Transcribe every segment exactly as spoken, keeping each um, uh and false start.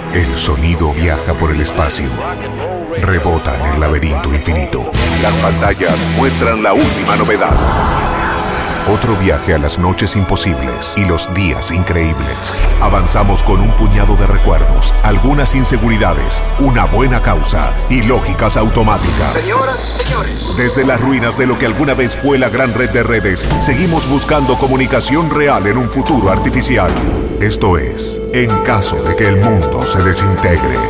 El sonido viaja por el espacio. Rebota en el laberinto infinito. Las pantallas muestran la última novedad. Otro viaje a las noches imposibles y los días increíbles. Avanzamos con un puñado de recuerdos, algunas inseguridades, una buena causa y lógicas automáticas. Señoras, señores. Desde las ruinas de lo que alguna vez fue la gran red de redes, seguimos buscando comunicación real en un futuro artificial. Esto es, en caso de que el mundo se desintegre.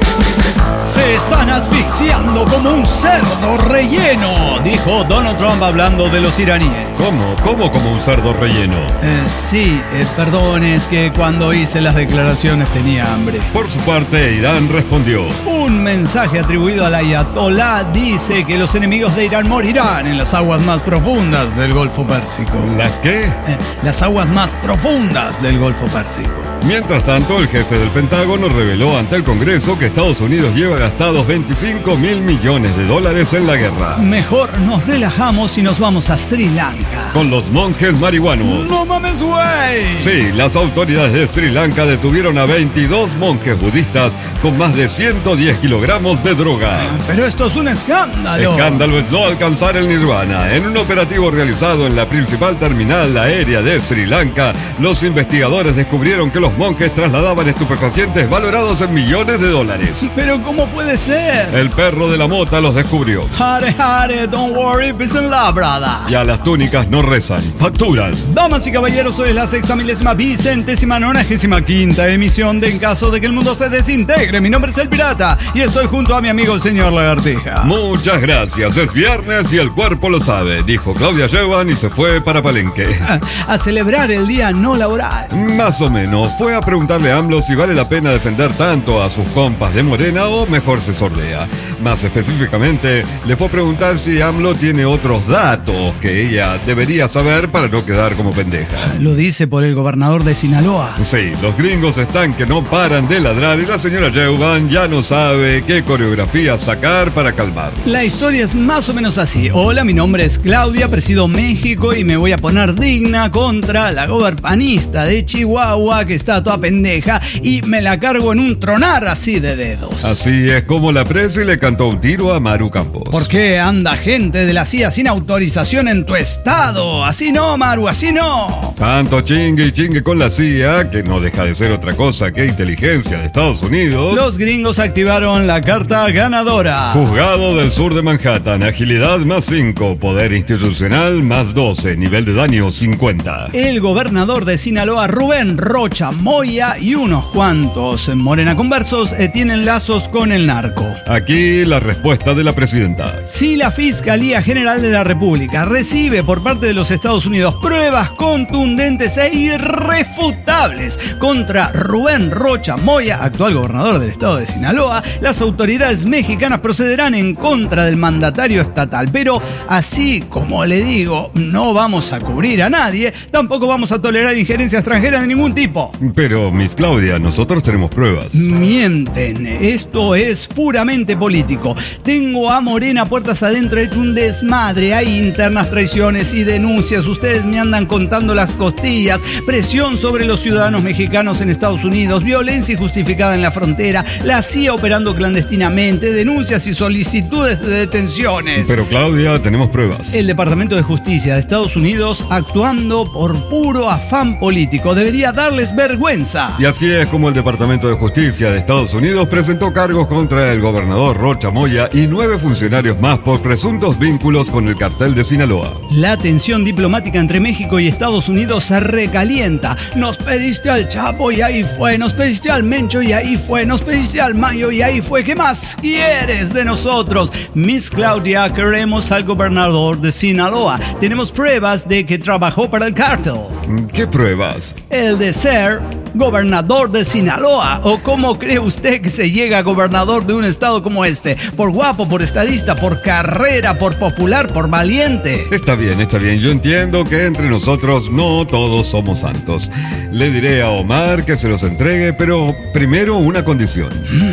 Se están asfixiando como un cerdo relleno, dijo Donald Trump hablando de los iraníes. ¿Cómo? ¿Cómo como un cerdo relleno? Eh, sí, eh, perdón, es que cuando hice las declaraciones tenía hambre. Por su parte, Irán respondió. Un mensaje atribuido al ayatolá dice que los enemigos de Irán morirán en las aguas más profundas del Golfo Pérsico. ¿Las qué? Eh, las aguas más profundas del Golfo Pérsico. Mientras tanto, el jefe del Pentágono reveló ante el Congreso que Estados Unidos lleva gastados veinticinco mil millones de dólares en la guerra. Mejor nos relajamos y nos vamos a Sri Lanka. Con los monjes marihuanos. ¡No mames, güey! Sí, las autoridades de Sri Lanka detuvieron a veintidós monjes budistas con más de ciento diez kilogramos de droga. Pero esto es un escándalo. Escándalo es no alcanzar el nirvana. En un operativo realizado en la principal terminal aérea de Sri Lanka, los investigadores descubrieron que los monjes trasladaban estupefacientes valorados en millones de dólares. Pero ¿cómo puede ser? El perro de la mota los descubrió. Hare, hare, don't worry, peace and love, brother. Y a las túnicas no rezan, facturan. Damas y caballeros, hoy es la sexamilésima vicentésima nonagésima quinta emisión de En caso de que el mundo se desintegre. Mi nombre es El Pirata y estoy junto a mi amigo el señor Lagartija. Muchas gracias, es viernes y el cuerpo lo sabe, dijo Claudia Sheinbaum y se fue para Palenque. A, a celebrar el día no laboral. Más o menos, fue a preguntarle a AMLO si vale la pena defender tanto a sus compas de Morena o mejor se sordea. Más específicamente, le fue a preguntar si AMLO tiene otros datos que ella debería saber para no quedar como pendeja. Lo dice por el gobernador de Sinaloa. Sí, los gringos están que no paran de ladrar y la señora Sheinbaum ya no sabe qué coreografía sacar para calmar. La historia es más o menos así. Hola, mi nombre es Claudia, presido México y me voy a poner digna contra la goberpanista de Chihuahua que está toda pendeja y me la cargo en un tronar así de dedos. Así es como la presi le cantó un tiro a Maru Campos. ¿Por qué anda gente de la C I A sin autorización en tu estado? Así no, Maru, así no. Tanto chingue y chingue con la C I A, que no deja de ser otra cosa que inteligencia de Estados Unidos. Los gringos activaron la carta ganadora. Juzgado del sur de Manhattan, agilidad más cinco, poder institucional más doce, nivel de daño cincuenta. El gobernador de Sinaloa, Rubén Rocha Moya, y unos cuantos Morena conversos eh, tienen lazos con el narco. Aquí la respuesta de la presidenta. Si la Fiscalía General de la República recibe por parte de los Estados Unidos pruebas contundentes e irrefutables contra Rubén Rocha Moya, actual gobernador del estado de Sinaloa, las autoridades mexicanas procederán en contra del mandatario estatal. Pero así como le digo, no vamos a cubrir a nadie, tampoco vamos a tolerar injerencia extranjera de ningún tipo. Pero, Miss Claudia, nosotros tenemos pruebas. Mienten, esto es puramente político. Tengo a Morena puertas adentro, he hecho un desmadre, hay internas traiciones y denuncias, ustedes me andan contando las costillas, presión sobre los ciudadanos mexicanos en Estados Unidos, violencia injustificada en la frontera, la C I A operando clandestinamente, denuncias y solicitudes de detenciones. Pero Claudia, tenemos pruebas. El Departamento de Justicia de Estados Unidos actuando por puro afán político, debería darles vergüenza. Y así es como el Departamento de Justicia de Estados Unidos presentó cargos contra el gobernador Rocha Moya y nueve funcionarios más por presuntos vínculos con el cartel de Sinaloa. La tensión diplomática entre México y Estados Unidos se recalienta. Nos pediste al Chapo y ahí fue, nos pediste al Mencho y ahí fue, nos pediste al Mayo y ahí fue. ¿Qué más quieres de nosotros? Miss Claudia, queremos al gobernador de Sinaloa. Tenemos pruebas de que trabajó para el cartel. ¿Qué pruebas? El de ser gobernador de Sinaloa. ¿O cómo cree usted que se llega a gobernador de un estado como este? ¿Por guapo, por estadista, por carrera, por popular, por valiente? Está bien, está bien. Yo entiendo que entre nosotros no todos somos santos. Le diré a Omar que se los entregue, pero primero una condición. Mm,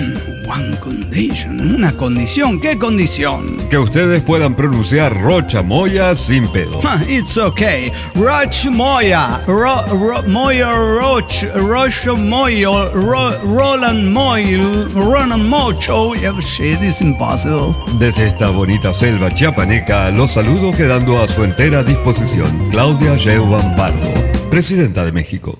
One condition, una condición. ¿Qué condición? Que ustedes puedan pronunciar Rocha Moya sin pedo. It's okay. Roch Moya, Ro, Ro, Moya Roch, Roch Moya, Ro, Roland Moy, Roland Mocho. Shit, it's impossible. Desde esta bonita selva chiapaneca, los saludo quedando a su entera disposición. Claudia Sheinbaum Pardo, presidenta de México.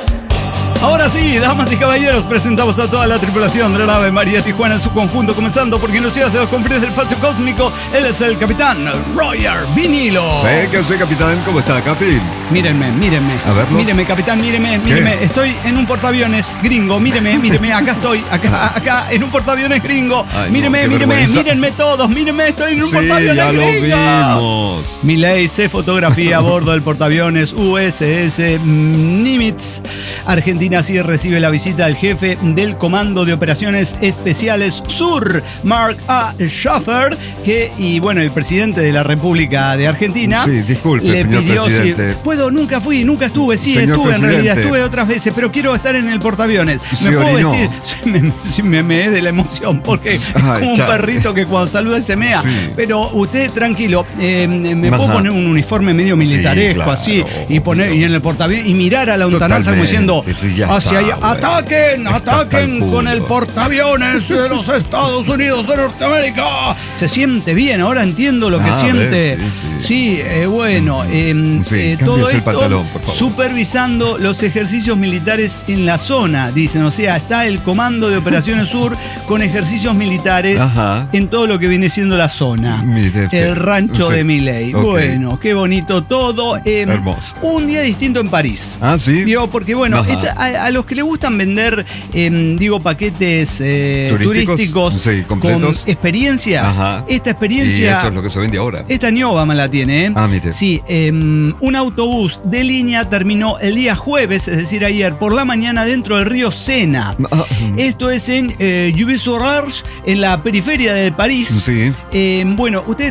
Ahora sí, damas y caballeros, presentamos a toda la tripulación de la nave María Tijuana en su conjunto, comenzando por quien nos lleva hacia los confines del espacio cósmico. Él es el capitán Roger Vinilo. Sí, que soy capitán. ¿Cómo está, Capi? Mírenme, mírenme. A verlo. Míreme, capitán, míreme, míreme. ¿Qué? Estoy en un portaaviones gringo. Míreme, míreme. Acá estoy, acá, acá, en un portaaviones gringo. Ay, míreme, no, qué míreme, vergüenza. mírenme todos. Mírenme, estoy en un Sí, portaaviones ya lo gringo. vimos. Milei se fotografía a bordo del portaaviones U S S Nimitz. Argentina sí recibe la visita del jefe del Comando de Operaciones Especiales Sur, Mark A. Schaffer, que, y bueno, el presidente de la República de Argentina. Sí, disculpe, le señor pidió presidente. si puedo, nunca fui, nunca estuve, sí Señor estuve presidente. en realidad, estuve otras veces, pero quiero estar en el portaaviones. Se ¿Me puedo orinó. vestir? Sí, me, sí, me meé de la emoción, porque es Ay, como un chale. perrito que cuando saluda se mea. Sí. Pero usted, tranquilo, eh, me Ajá. puedo poner un uniforme medio militaresco, claro, así, y poner y en el portaaviones y mirar a la lontananza como diciendo, Totalmente, sí, ya hacia está, allá, güey. ataquen, Está ataquen calculo. con el portaaviones de los Estados Unidos de Norteamérica. Se siente bien, ahora entiendo lo que Ah, a siente. ver, sí, sí. Sí, eh, bueno, eh, Sí, eh, cámbiese todo el esto pantalón, por favor. supervisando los ejercicios militares en la zona, dicen. O sea, está el Comando de Operaciones Sur con ejercicios militares Ajá. en todo lo que viene siendo la zona. Mire usted. El rancho Sí. de Milei. Ok. Bueno, qué bonito todo. Eh, Hermoso. Un día distinto en París. Ah, sí. Vio, porque bueno, Ajá. esta- a, a los que les gustan vender, eh, digo, paquetes eh, Turísticos, turísticos, sí, completos. con experiencias, Ajá. esta Y experiencia, esto es lo que se vende ahora. esta ni Obama la tiene, ¿eh? Ah, mire. Sí, eh, un autobús de línea terminó el día jueves, es decir, ayer, por la mañana dentro del río Sena. Ah, Esto es en eh, Juvisy-sur-Orge, en la periferia de París. Sí. Eh, bueno, usted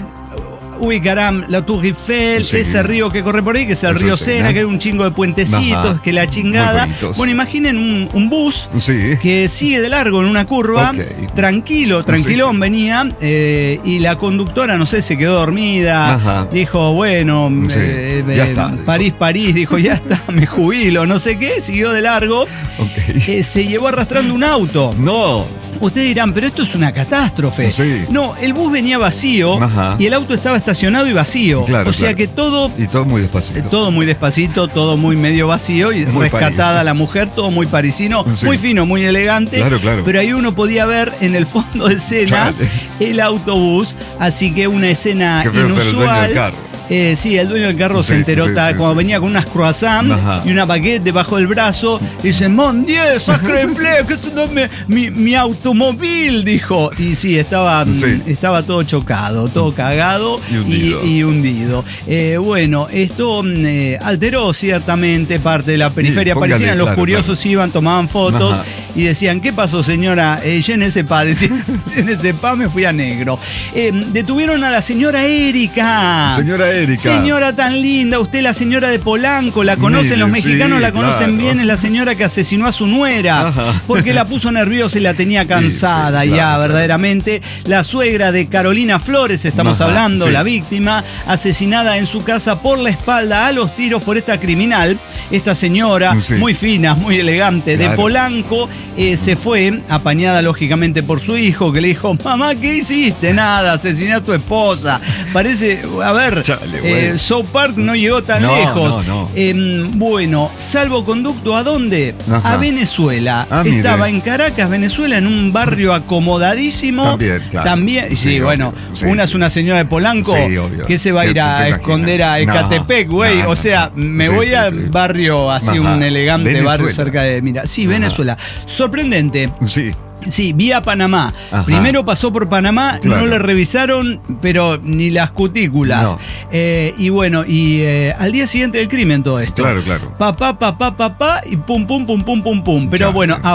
ubicarán la Tour Eiffel, Sí. ese río que corre por ahí, que es el El río río Sena, Sena. que hay un chingo de puentecitos, Ajá. que la chingada. Muy bonitos. Bueno, imaginen un, un bus Sí. que sigue de largo en una curva, Ok. tranquilo, tranquilón Sí. venía, eh, y la conductora, no sé, se quedó dormida, Ajá. dijo, bueno, Sí, eh, ya eh, está, dijo. París, París, dijo, ya está, me jubilo, no sé qué, siguió de largo, Ok. eh, se llevó arrastrando un auto. No. Ustedes dirán, pero esto es una catástrofe. Sí. No, el bus venía vacío Ajá. y el auto estaba estacionado y vacío. Claro, o sea claro. que todo... Y todo muy despacito. eh, Todo muy despacito, todo muy medio vacío y Muy rescatada París. la mujer, todo muy parisino, Sí. muy fino, muy elegante. Claro, claro. Pero ahí uno podía ver en el fondo de escena Chale. el autobús, así que una escena Qué feo ser el dueño inusual. del carro. Eh, sí, el dueño del carro Sí, se enteró sí, ta- sí, cuando sí, venía sí. con unas croissants Ajá. y una baguette debajo del brazo. Y dice, Mon Dieu, sacre bleu, que es mi, mi, mi automóvil, dijo. Y sí, estaba, Sí. estaba todo chocado, todo cagado Y hundido. y hundido. Eh, bueno, esto mm, eh, alteró ciertamente parte de la periferia Sí, póngale, parisina. Los claro, curiosos iban, tomaban fotos Ajá. y decían, ¿qué pasó, señora? Eh, je ne sais pas, decía, je ne sais pas, me fui a negro. Eh, detuvieron a la señora Erika. Señora Erika. Señora tan linda, usted la señora de Polanco, la conocen, Mire, los mexicanos sí, la conocen claro. bien, es la señora que asesinó a su nuera, Ajá. porque la puso nerviosa y la tenía cansada Sí, sí, ya, claro, verdaderamente. La suegra de Carolina Flores, estamos Ajá, hablando, sí. la víctima, asesinada en su casa por la espalda a los tiros por esta criminal, esta señora, Sí. muy fina, muy elegante, de Claro. Polanco, eh, se fue, apañada lógicamente por su hijo, que le dijo, mamá, ¿qué hiciste? Nada, asesiné a tu esposa. Parece, a ver, Chale, eh, güey. South Park no llegó tan No, lejos. no, no. Eh, bueno, salvoconducto, ¿a dónde? Ajá. A Venezuela. Ah, mire. Estaba en Caracas, Venezuela, en un barrio acomodadísimo. También, claro. También, sí, Sí, bueno, obvio, sí, una es sí. una señora de Polanco Sí, obvio. que se va a ir ¿Qué a se imagina? esconder a Ecatepec, No, güey. no, o no, sea, no. me Sí, voy sí, al sí. barrio así, Ajá. un elegante Venezuela. barrio cerca de, mira, sí, Ajá. Venezuela. Sorprendente. Sí. Sí, vía Panamá. Ajá. Primero pasó por Panamá, Claro. no le revisaron, pero ni las cutículas. No. Eh, y bueno, y eh, al día siguiente del crimen todo esto. Claro, claro. Papá, papá, papá, y pum, pum, pum, pum, pum, pum. Pero Chale. bueno,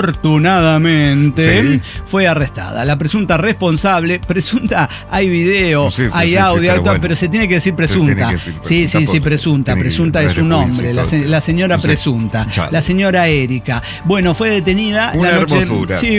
afortunadamente Sí. fue arrestada. La presunta responsable, presunta, hay video, Sí, sí, hay sí, sí, audio, pero hay todo, bueno. pero se tiene que decir Pero tiene presunta. que decir sí, presunta sí, sí, porque presunta. tiene que Presunta ir es a su juicio y nombre, la, todo. se- la señora Sí. presunta. Chale. La señora Erika. Bueno, fue detenida Una la noche. hermosura. Sí,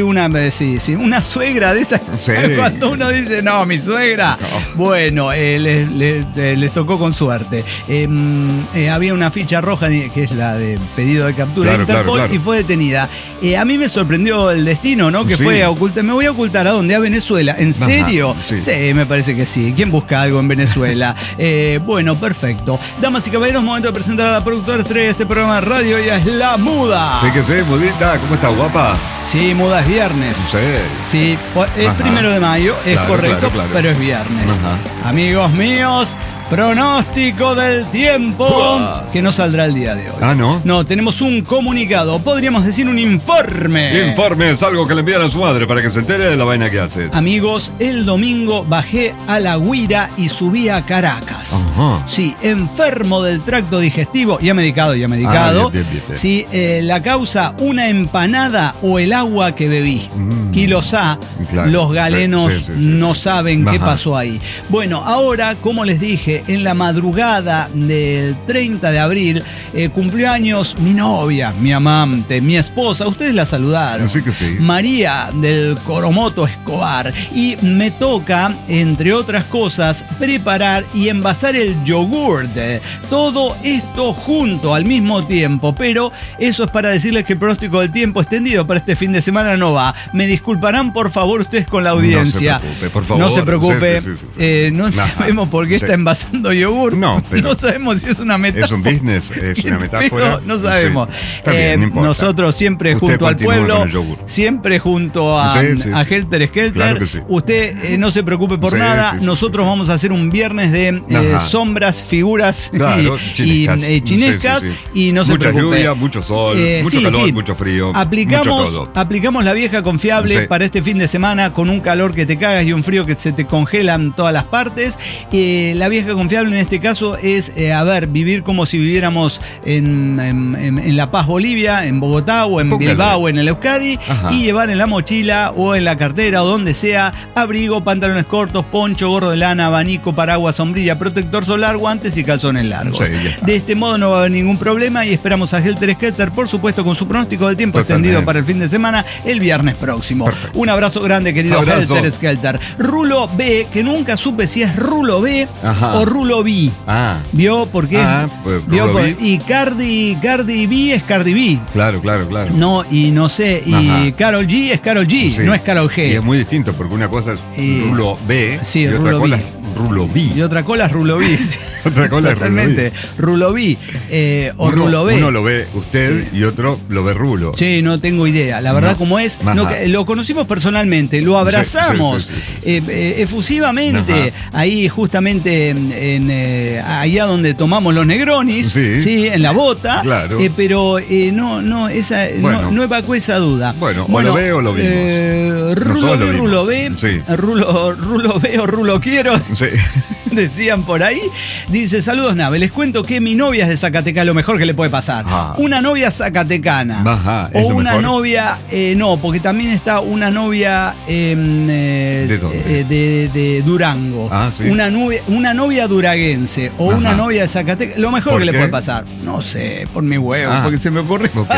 una, sí, sí, una suegra de esas. Sí. Cuando uno dice, no, mi suegra. No. Bueno, eh, les, les, les tocó con suerte. Eh, eh, había una ficha roja, que es la de pedido de captura Claro, de Interpol, claro, claro. y fue detenida. Eh, a mí me sorprendió el destino, ¿no? Que Sí. fue a ocultar. Me voy a ocultar a dónde, a Venezuela. ¿En Ajá, serio? sí. Sí, me parece que sí. ¿Quién busca algo en Venezuela? eh, bueno, perfecto. Damas y caballeros, momento de presentar a la productora estrella de este programa de radio. Ella es La Muda. Sí que sí, Mudita, ¿cómo estás, guapa? Sí, Muda, es viernes. Sí. Sí, es Ajá. primero de mayo, es Claro, correcto, claro, claro. pero es viernes. Ajá. Amigos míos, pronóstico del tiempo Uah. que no saldrá el día de hoy. Ah, ¿no? No, tenemos un comunicado, podríamos decir un informe. Informe es algo que le envían a su madre para que se entere de la vaina que haces. Amigos, el domingo bajé a La Guira y subí a Caracas. Ajá. Sí, enfermo del tracto digestivo, ya medicado, ya medicado. Ah, bien, bien, bien, bien. Sí, eh, la causa, una empanada o el agua que bebí. Mm. Kilos A, Claro. los galenos Sí, sí, sí, sí, no sí. saben qué Ajá. pasó ahí. Bueno, ahora, como les dije, en la madrugada del treinta de abril, eh, cumplió años mi novia, mi amante, mi esposa. Ustedes la saludaron. Así que sí. María del Coromoto Escobar. Y me toca, entre otras cosas, preparar y envasar el yogurt. Todo esto junto al mismo tiempo. Pero eso es para decirles que el pronóstico del tiempo extendido para este fin de semana no va. Me disculparán, por favor, ustedes con la audiencia. No se preocupe, por favor. No se preocupe. Sí, sí, sí, sí. Eh, no Ajá. sabemos por qué Sí. está envasando yogur. No, pero- No sabemos si es una metáfora. Es un business, es una metáfora. Pero no sabemos. Sí. Está bien, Eh, no importa. nosotros siempre Usted junto al continúe pueblo, con el yogur. siempre junto a, Sí, sí, a sí. Helter Skelter. Claro que sí. Usted eh, no se preocupe por Sí, nada. sí, sí, nosotros sí, sí. vamos a hacer un viernes de eh, Ajá. sombras, figuras Claro, y, chinescas. y, eh, chinescas. Sí, sí, sí. Y no se Mucha preocupe. lluvia, mucho sol, Eh, mucho sí, calor, sí. mucho frío. Aplicamos, mucho todo. aplicamos la vieja confiable Sí. para este fin de semana con un calor que te cagas y un frío que se te congelan todas las partes. Eh, la vieja confiable en este caso es, eh, a ver, vivir como si viviéramos en, en- en- en La Paz, Bolivia, en Bogotá o en Póngale. Bilbao o en el Euskadi, Ajá. y llevar en la mochila o en la cartera o donde sea abrigo, pantalones cortos, poncho, gorro de lana, abanico, paraguas, sombrilla, protector solar, guantes y calzones largos. Sí, ya está. De este modo no va a haber ningún problema y esperamos a Helter Skelter, por supuesto, con su pronóstico del tiempo Totalmente. extendido para el fin de semana el viernes próximo. Perfecto. Un abrazo grande, querido Abrazo. Helter Skelter. Rulo B, que nunca supe si es Rulo B Ajá. o Rulo B. Ah, ¿Vio? Porque Ah, pues, ¿vio? Rulo Por- B. y Cardi, Cardi B es Cardi B. claro, claro, claro. No, y no sé, y Ajá. Carol G es Carol G, Sí. no es Carol G. Y es muy distinto porque una cosa es Y- rulo B Sí, y otra rulo cosa B. es rulo B. Y otra cola es Rulo B. Otra cola es rulo Totalmente. Rulo B. eh, o uno, Rulo B. uno lo ve usted Sí. y otro lo ve rulo. Sí, no tengo idea. La verdad, No. como es, Ajá. no, que- lo conocimos personalmente, lo abrazamos Sí, sí, sí, sí, sí, eh, sí. eh, efusivamente, ahí justamente en, en, eh, allá donde tomamos los Negronis, Sí. en la bota, Claro. eh, pero eh, no, no, esa, Bueno. no, no evacué esa duda. Bueno, o lo ve o lo vimos. eh, Rulo Nosotros B, lo vimos. Rulo B, Sí. Rulo, Rulo B o Rulo Quiero. Sí. Decían por ahí. Dice, saludos Nave, les cuento que mi novia es de Zacatecas, lo mejor que le puede pasar. Ah. Una novia zacatecana. Ajá, ¿es o lo una mejor? novia, eh, no, porque también está una novia em, eh, ¿De dónde? eh, de, de Durango. Ah, sí. Una, novia, una novia duraguense o Ajá. una novia de Zacatecas, lo mejor ¿Por que le qué? puede pasar. No sé, por mi huevo, Ah. porque se me ocurre. Ok.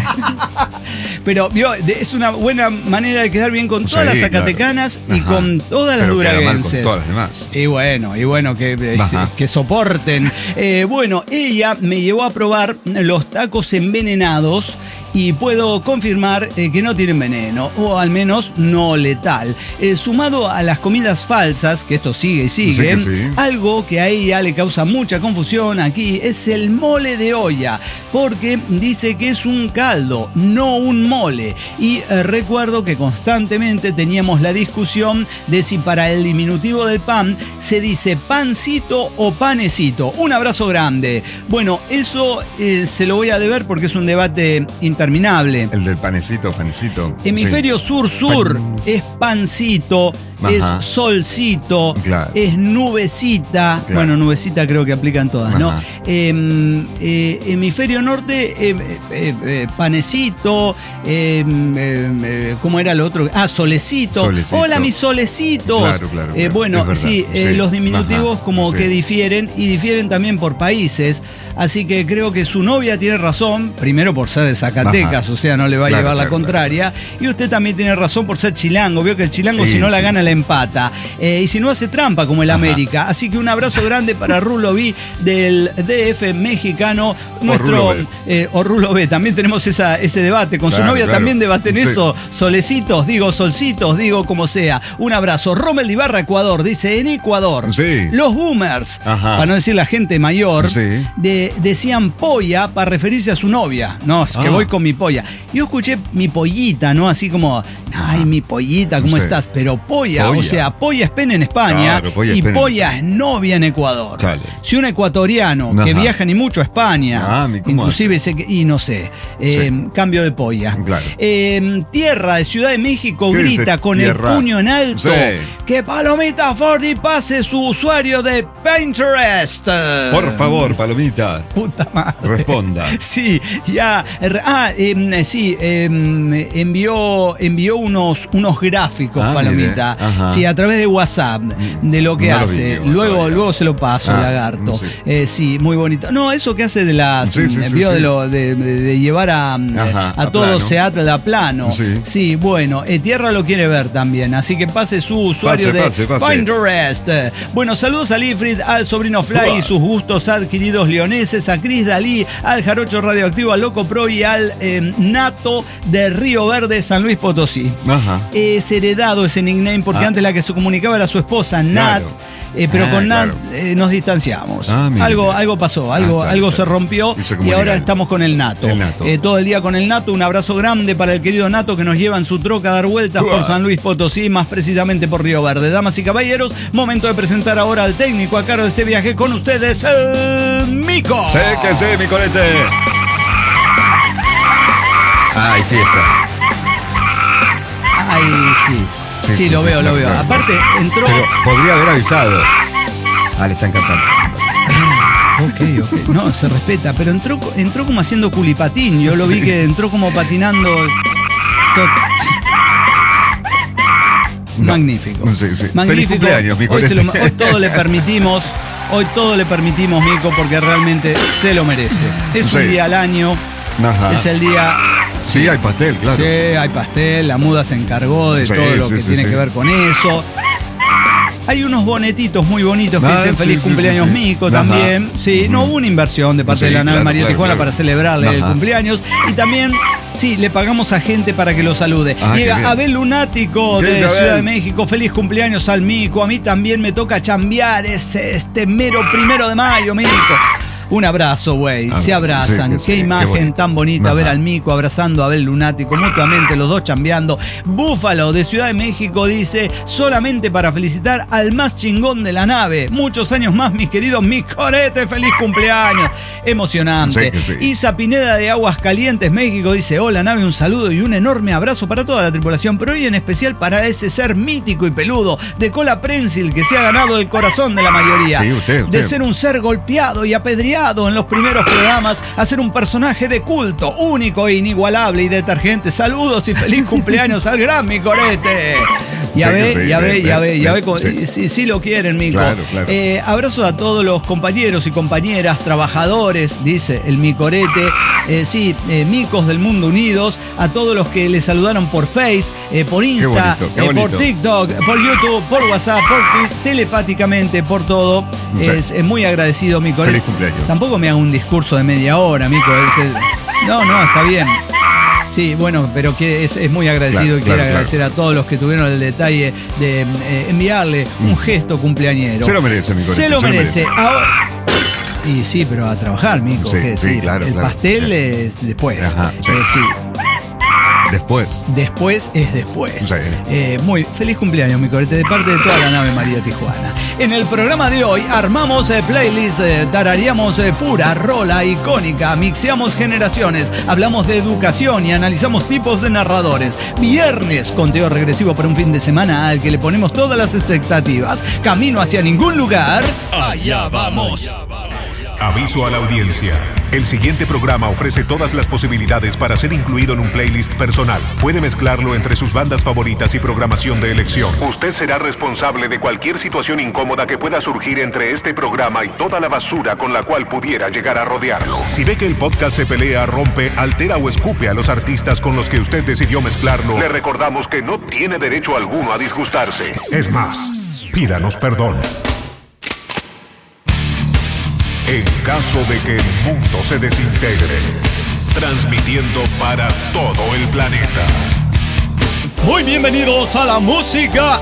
Pero vio, de- es una buena manera de quedar bien con todas Sí, las zacatecanas claro. y Ajá. con todas las Pero queda mal con duraguenses. todas las demás. Y bueno, y bueno, que, eh, Ajá. que soporten. Eh, bueno, ella me llevó a probar los tacos envenenados y puedo confirmar eh, que no tienen veneno, o al menos no letal. Eh, sumado a las comidas falsas, que esto sigue y sigue, Sí que sí. algo que a ella le causa mucha confusión aquí es el mole de olla, porque dice que es un caldo, no un mole. Y eh, recuerdo que constantemente teníamos la discusión de si para el diminutivo del pan se dice pancito o panecito. Un abrazo grande. Bueno, eso eh, se lo voy a deber porque es un debate interminable. El del panecito, panecito. Hemisferio Sí. sur-sur Pan- es pancito es solcito, claro. es nubecita. Claro. Bueno, nubecita creo que aplican todas, ajá. ¿no? Eh, eh, hemisferio norte, eh, eh, eh, panecito, eh, eh, ¿cómo era lo otro? Ah, solecito. solecito. Hola, mi solecito. Claro, claro, eh, claro. Bueno, sí, eh, sí, los diminutivos ajá. como sí. que difieren y difieren también por países. Así que creo que su novia tiene razón, primero por ser de Zacatecas, ajá. o sea, no le va a claro, llevar claro, la contraria. Claro. Y usted también tiene razón por ser chilango. Veo que el chilango, sí, si no la sí, gana, sí, la empata. Eh, y si no, hace trampa como el ajá. América. Así que un abrazo grande para Rulo B del D F mexicano. Nuestro, o Rulo B. Eh, o Rulo B. También tenemos esa, ese debate. Con claro, su novia claro. también debaten sí. eso. Solecitos, digo, solcitos, digo, como sea. Un abrazo. Rommel de Ibarra, Ecuador. Dice, en Ecuador, sí. los boomers, ajá. para no decir la gente mayor, sí. de, decían polla para referirse a su novia. No, es que ah. voy con mi polla. Yo escuché mi pollita, ¿no? Así como, ay, mi pollita, ¿cómo sí. estás? Pero polla, polla, o sea, polla es pene en España claro, polla y es polla es novia en Ecuador. Chale. Si un ecuatoriano ajá. que viaja ni mucho a España, ah, inclusive, se, y no sé, eh, sí. cambio de polla. Claro. Eh, tierra de Ciudad de México grita con tierra? el puño en alto sí. que Palomita Forti pase su usuario de Pinterest. Por favor, Palomita. Puta madre. Responda. Sí, ya. Ah, eh, sí, eh, envió, envió unos, unos gráficos, ah, Palomita. Sí, a través de WhatsApp, de lo que no hace. Lo vi, luego, no luego se lo paso, ah, lagarto. Sí. Eh, sí, muy bonito. No, eso que hace de las. Sí, sí, envió sí, de, lo, de, de, de llevar a, ajá, a, a todo Seattle a plano. Sí, sí bueno, eh, Tierra lo quiere ver también. Así que pase su usuario pase, de pase, pase. Pinterest. Bueno, saludos a Lifrid, al sobrino Fly Uah. y sus gustos adquiridos leoneses, a Cris Dalí, al Jarocho Radioactivo, al Loco Pro y al eh, Nato de Río Verde, San Luis Potosí. Ajá. Es heredado ese nickname porque ah. antes la que se comunicaba era su esposa, Nat. Claro. Eh, pero ah, con Nat claro. eh, nos distanciamos. Ah, mira, algo, mira. algo pasó, algo, ah, claro, algo claro. se rompió y, y ahora estamos con el Nato. El Nato. Eh, todo el día con el Nato. Un abrazo grande para el querido Nato que nos lleva en su troca a dar vueltas Uah. por San Luis Potosí, más precisamente por Río Verde. Damas y caballeros, momento de presentar ahora al técnico a cargo de este viaje con ustedes, el Mico. Sé que sí, mi colete. Ay, fiesta. Ay, sí. Sí, sí, sí, lo sí, veo, sí, lo veo. Claro. Aparte, entró... Pero podría haber avisado. Ah, le están cantando. Ok, ok. No, se respeta, pero entró, entró como haciendo culipatín. Yo lo vi que entró como patinando... No. Magnífico. Sí, sí. Magnífico. Feliz cumpleaños, Mico. Hoy, se lo, hoy todo le permitimos. Hoy todo le permitimos, Mico, porque realmente se lo merece. Es sí. un día al año. Ajá. Es el día... Sí, hay pastel, claro. Sí, hay pastel. La muda se encargó de sí, todo lo sí, que sí, tiene sí. que ver con eso. Hay unos bonetitos muy bonitos que ah, dicen feliz sí, cumpleaños sí, sí. Mico Ajá. también. Sí, uh-huh. no hubo una inversión de parte sí, de la nave claro, María claro, Tijuana claro. para celebrarle Ajá. el cumpleaños. Y también, sí, le pagamos a gente para que lo salude. Ah, Llega Abel Lunático de Ciudad Abel? de México. Feliz cumpleaños al Mico. A mí también me toca chambear ese, este mero primero de mayo, Mico. Un abrazo, güey. Se abrazan. Sí, qué sí, imagen qué tan bonita. Ajá. Ver al Mico abrazando a Abel Lunático, mutuamente, los dos chambeando. Búfalo de Ciudad de México dice: solamente para felicitar al más chingón de la nave. Muchos años más, mis queridos Micorete. Feliz cumpleaños. Emocionante. Sí, sí. Isa Pineda de Aguascalientes, México dice: hola, nave, un saludo y un enorme abrazo para toda la tripulación, pero hoy en especial para ese ser mítico y peludo de cola prensil que se ha ganado el corazón de la mayoría. Sí, usted, usted. De ser un ser golpeado y apedreado en los primeros programas a ser un personaje de culto, único e inigualable y detergente. Saludos y feliz cumpleaños al gran Micorete. Ya ve, sí, ya, sí, ve, ya ve, ya ve, ya ve, sí, sí, sí lo quieren, Mico. Claro, claro. Eh, abrazos a todos los compañeros y compañeras, trabajadores, dice el Micorete. Eh, sí, eh, micos del mundo unidos, a todos los que le saludaron por Face, eh, por Insta, qué bonito, qué eh, por TikTok, por YouTube, por WhatsApp, por Twitter, telepáticamente, por todo. Sí. Es, es muy agradecido, Micorete. Feliz cumpleaños. Tampoco me haga un discurso de media hora, Mico. Es el... No, no, está bien. Sí, bueno, pero que es, es muy agradecido claro, y quiero claro, agradecer claro. a todos los que tuvieron el detalle de eh, enviarle un mm. gesto cumpleañero. Se lo merece, Mico. Se lo merece. Ahora... Y sí, pero a trabajar, Mico. Sí, ¿qué sí, decir? claro, el claro. pastel es después. Ajá, sí. Eh, sí. Después. Después es después. Sí. Eh, muy feliz cumpleaños, mi corete, de parte de toda la nave María Tijuana. En el programa de hoy armamos eh, playlists, eh, tarareamos eh, pura rola icónica, mixeamos generaciones, hablamos de educación y analizamos tipos de narradores. Viernes, conteo regresivo para un fin de semana al que le ponemos todas las expectativas. Camino hacia ningún lugar. Allá vamos. Aviso a la audiencia. El siguiente programa ofrece todas las posibilidades para ser incluido en un playlist personal. Puede mezclarlo entre sus bandas favoritas y programación de elección. Usted será responsable de cualquier situación incómoda que pueda surgir entre este programa y toda la basura con la cual pudiera llegar a rodearlo. Si ve que el podcast se pelea, rompe, altera o escupe a los artistas con los que usted decidió mezclarlo, le recordamos que no tiene derecho alguno a disgustarse. Es más, pídanos perdón. En caso de que el mundo se desintegre, transmitiendo para todo el planeta. Muy bienvenidos a la música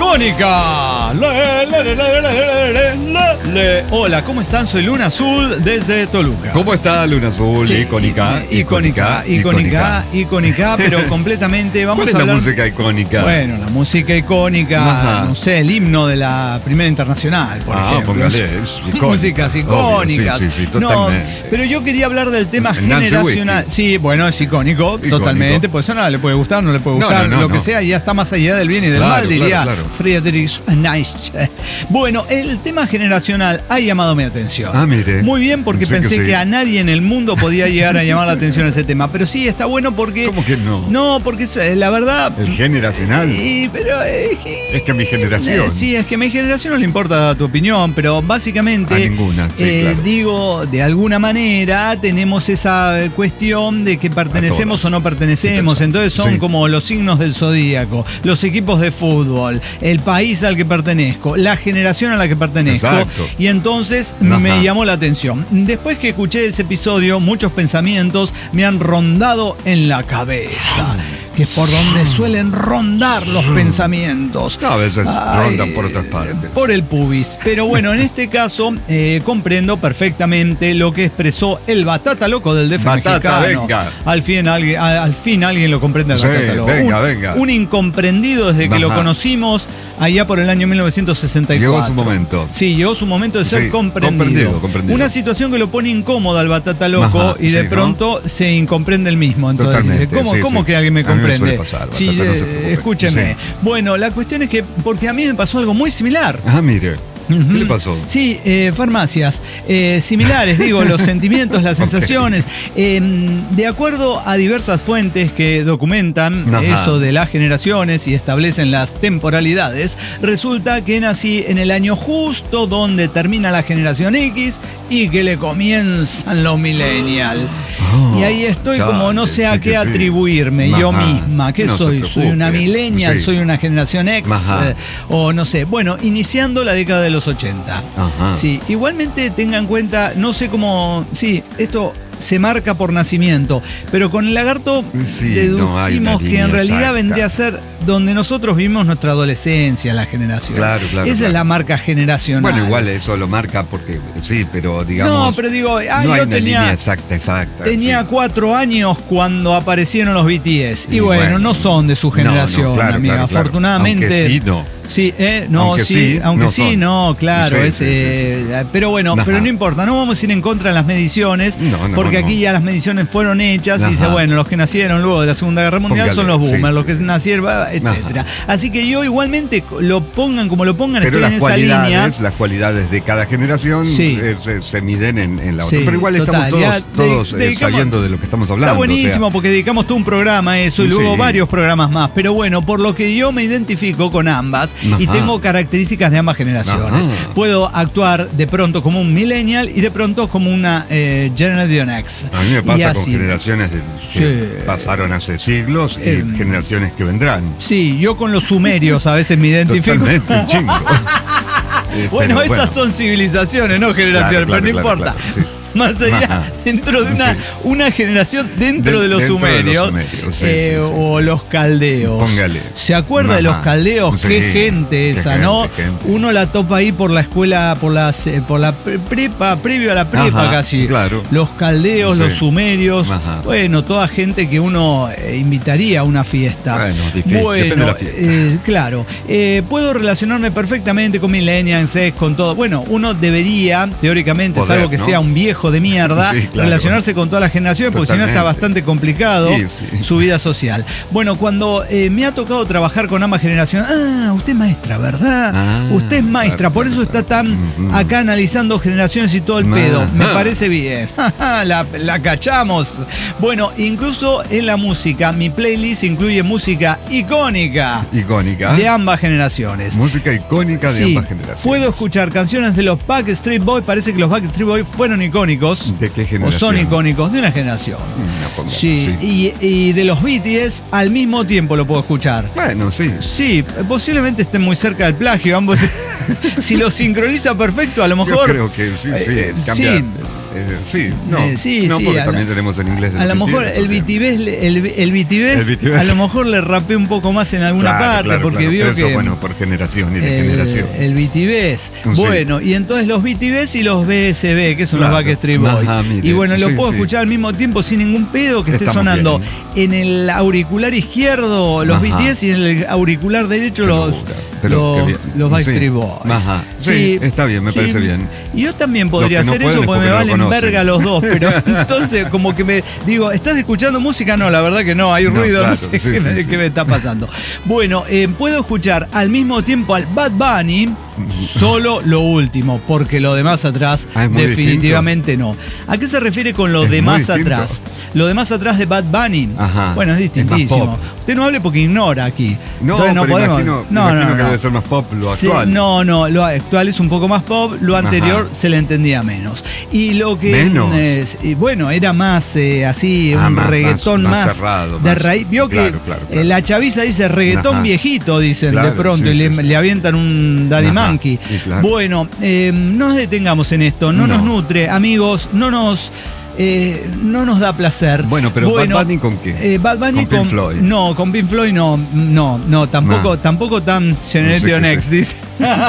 icónica. Le, le, le, le, le, le, le, le. Hola, ¿cómo están? Soy Luna Azul desde Toluca. ¿Cómo está Luna Azul? Sí, icónica, icónica, icónica, icónica, pero completamente vamos ¿Cuál es a hablar... la música icónica? Bueno, la música icónica, Ajá. no sé, el himno de la Primera Internacional, por Ah, ejemplo. póngale, es icónica. Músicas icónicas. Obvio, sí, sí, sí, No, totalmente. pero yo quería hablar del tema Nancy generacional. Whitney. Sí, bueno, es icónico, Icónico. totalmente. Pues eso nada, le puede gustar, no le puede No, gustar, no, no, lo que no. sea, ya está más allá del bien y del Claro, mal, diría claro, claro. Friedrich Nietzsche. Bueno, el tema generacional ha llamado mi atención. Ah, mire. Muy bien, porque Pensé que pensé que, sí. a nadie en el mundo podía llegar a llamar la atención ese tema. Pero sí, está bueno porque... ¿Cómo que no? No, porque es, eh, la verdad... El generacional. Y, pero es que... Es que a mi generación. Eh, sí, es que a mi generación no le importa tu opinión, pero básicamente... A ninguna, sí, eh, claro. Digo, de alguna manera tenemos esa cuestión de que pertenecemos todas. o no pertenecemos. Sí, Entonces son sí. como los signos del zodíaco, los equipos de fútbol, el país al que pertenezco, la generación a la que pertenezco. Exacto. Y entonces Ajá. me llamó la atención. Después que escuché ese episodio, muchos pensamientos me han rondado en la cabeza, que es por donde suelen rondar los pensamientos. No, a veces Ay, rondan por otras partes. Por el pubis. Pero bueno, en este caso eh, comprendo perfectamente lo que expresó el Batata Loco del D F Batata, mexicano. venga. Al fin, alguien, a- al fin alguien lo comprende al Sí, Batata Loco. venga, un, venga. un incomprendido desde que lo Ajá. conocimos allá por el año mil novecientos sesenta y cuatro. Llegó su momento. Sí, llegó su momento de ser Sí, comprendido. comprendido, comprendido. Una situación que lo pone incómodo al Batata Loco Ajá, y de sí, ¿no? pronto se incomprende el mismo. Entonces, Totalmente, dice, ¿cómo, sí, cómo sí. que alguien me A mí me comprende? suele pasar, Batata, Sí, no se eh, preocupe. escúcheme. Sí. Bueno, la cuestión es que, porque a mí me pasó algo muy similar. Ah, mire. ¿Qué Ujú. le pasó? Sí, eh, farmacias eh, similares, digo, los sentimientos, las sensaciones. Eh, de acuerdo a diversas fuentes que documentan Ajá. eso de las generaciones y establecen las temporalidades, resulta que nací en el año justo donde termina la generación X y que le comienzan los millennials. Oh, y ahí estoy chale, como no sé a sí qué que sí. atribuirme yo Ajá. misma. ¿Qué No se soy? preocupe. ¿Soy una millennial? Sí. ¿Soy una generación X? Ajá. Eh, o no sé. Bueno, iniciando la década de los ochenta. Ajá. Sí, igualmente tenga en cuenta, no sé cómo, sí, esto se marca por nacimiento, pero con el lagarto Sí, no hay una dedujimos que línea en realidad exacta. vendría a ser donde nosotros vivimos nuestra adolescencia, la generación. Claro, claro, Esa claro. es la marca generacional. Bueno, igual eso lo marca porque sí, pero digamos. No, pero digo, ah, no hay yo una tenía- línea exacta, exacta. Tenía sí. cuatro años cuando aparecieron los B T S. Y, Y bueno, bueno, no son de su no, no, generación, claro, amiga. claro, claro. Afortunadamente. Aunque sí, no. Sí, eh, no, Aunque sí, sí, aunque no sí, son. no, claro. Sí, es, sí, sí, eh, sí, sí. Pero bueno, Ajá. pero no importa, no vamos a ir en contra de las mediciones, No, no, porque no. aquí ya las mediciones fueron hechas y Ajá. dice, bueno, los que nacieron luego de la Segunda Guerra Mundial Póngale, son los sí, boomers, sí, los que sí. nacieron, etcétera. Así que yo igualmente lo pongan como lo pongan, Pero estoy las en esa línea. cualidades, las cualidades de cada generación Sí. eh, se, se miden en, en la otra. Sí, Pero igual total, estamos ya todos, todos de- eh, dedicamos- sabiendo de lo que estamos hablando. Está buenísimo o sea, porque dedicamos todo un programa a eso y luego Sí. varios programas más. Pero bueno, por lo que yo me identifico con ambas y Ajá. tengo características de ambas generaciones. Ajá. Puedo actuar de pronto como un millennial y de pronto como una eh, Generation X. a mí me Y pasa con así. generaciones de- que Sí. pasaron hace siglos y Eh, generaciones que vendrán. Sí, yo con los sumerios a veces me identifico. Totalmente, un chingo. Eh, Bueno, pero esas son civilizaciones, no generaciones, Claro, claro, pero no claro, importa. claro, sí. más allá, Ajá. dentro de una, Sí. una generación dentro De- de los dentro de los sumerios, sumerios, sí, eh, sí, sí, o sí. los caldeos. Póngale. ¿Se acuerda de los Ajá. caldeos? Sí, Qué gente qué esa, gente, ¿no? gente. Uno la topa ahí por la escuela, por, las, eh, por la pre- prepa, previo a la prepa Ajá, casi. claro. Los caldeos, Sí. los sumerios. Ajá. Bueno, toda gente que uno eh, invitaría a una fiesta. Bueno, difícil, Bueno, depende de la fiesta. eh, claro. Eh, puedo relacionarme perfectamente con millennials, eh, con todo. Bueno, uno debería, teóricamente, Poder, salvo que ¿no? sea un viejo de mierda, Sí, claro. relacionarse con todas las generaciones, porque si no está Totalmente. bastante complicado Sí, sí. su vida social. Bueno, cuando eh, me ha tocado trabajar con ambas generaciones, ah, usted es maestra, ¿verdad? Ah, usted es maestra, claro, por eso claro, está tan Ujú. acá analizando generaciones y todo el Ajá. pedo. Me parece bien. la, la cachamos. Bueno, incluso en la música, mi playlist incluye música icónica Icónica. de ambas generaciones. Música icónica de Sí, ambas generaciones. puedo escuchar canciones de los Backstreet Boys. Parece que los Backstreet Boys fueron icónicos. ¿De qué O generación? son icónicos de una generación. No, póngale, Sí, Y, y de los B T S al mismo tiempo lo puedo escuchar. Bueno, sí. Sí, posiblemente estén muy cerca del plagio. Ambos. Si lo sincroniza perfecto, a lo Yo mejor. creo que sí, sí. Eh, cambia. sí. Eh, sí, no. Eh, sí, no, sí, porque a también la- tenemos en inglés. A lo mejor el B T S, le- el, el B T S, El B T S. a lo mejor le rapé un poco más en alguna Claro, parte, claro, porque claro, vio pero eso, que. bueno, por generación y de el, generación. el B T S. Sí. Bueno, y entonces los B T S y los B S B, que son Claro. los Backstreet Boys. Ajá, mire, y bueno, lo sí, puedo sí. escuchar al mismo tiempo sin ningún pedo que esté Estamos sonando bien. en el auricular izquierdo los Ajá. B T S y en el auricular derecho Pero, los, pero los, qué bien. los Backstreet Sí. Boys. Ajá. Sí, está bien, me parece bien. Y yo también podría Los que no hacer pueden eso es porque me porque no valen lo conocen. verga los dos, pero entonces como que me digo, ¿estás escuchando música? No, la verdad que no, hay No, ruido, no claro, sé sí, qué, sí, me, sí. qué me está pasando. Bueno, eh, puedo escuchar al mismo tiempo al Bad Bunny, solo lo último, porque lo demás atrás Ah, es muy definitivamente no. ¿A qué se refiere con lo Es de muy más distinto. atrás? Lo de más atrás de Bad Bunny. Ajá. Bueno, es Es más distintísimo. pop. Usted no hable porque ignora aquí. No, Entonces no pero podemos. imagino, no, imagino no, que no. debe ser más pop lo Sí, actual. no, no, lo actual es un poco más pop, lo anterior Ajá. se le entendía menos. Y lo que ¿Menos? eh, y bueno, era más eh, así, Ah, un más- reggaetón más- más, más cerrado, de más- raíz. Vio claro, que claro, claro. eh, la chaviza dice reggaetón Ajá. viejito, dicen Claro, de pronto, sí, y le, sí, sí. le avientan un Daddy Ajá, Monkey. sí, claro. Bueno, eh, no nos detengamos en esto, no, No. nos nutre, amigos, no nos. eh, no nos da placer. Bueno, pero Bad Bunny ¿con qué? Eh, Bad Bunny ¿Con Pink Floyd? No, con Pink Floyd no, no, no, tampoco, No. tampoco tan Generation No sé qué X, es. dice.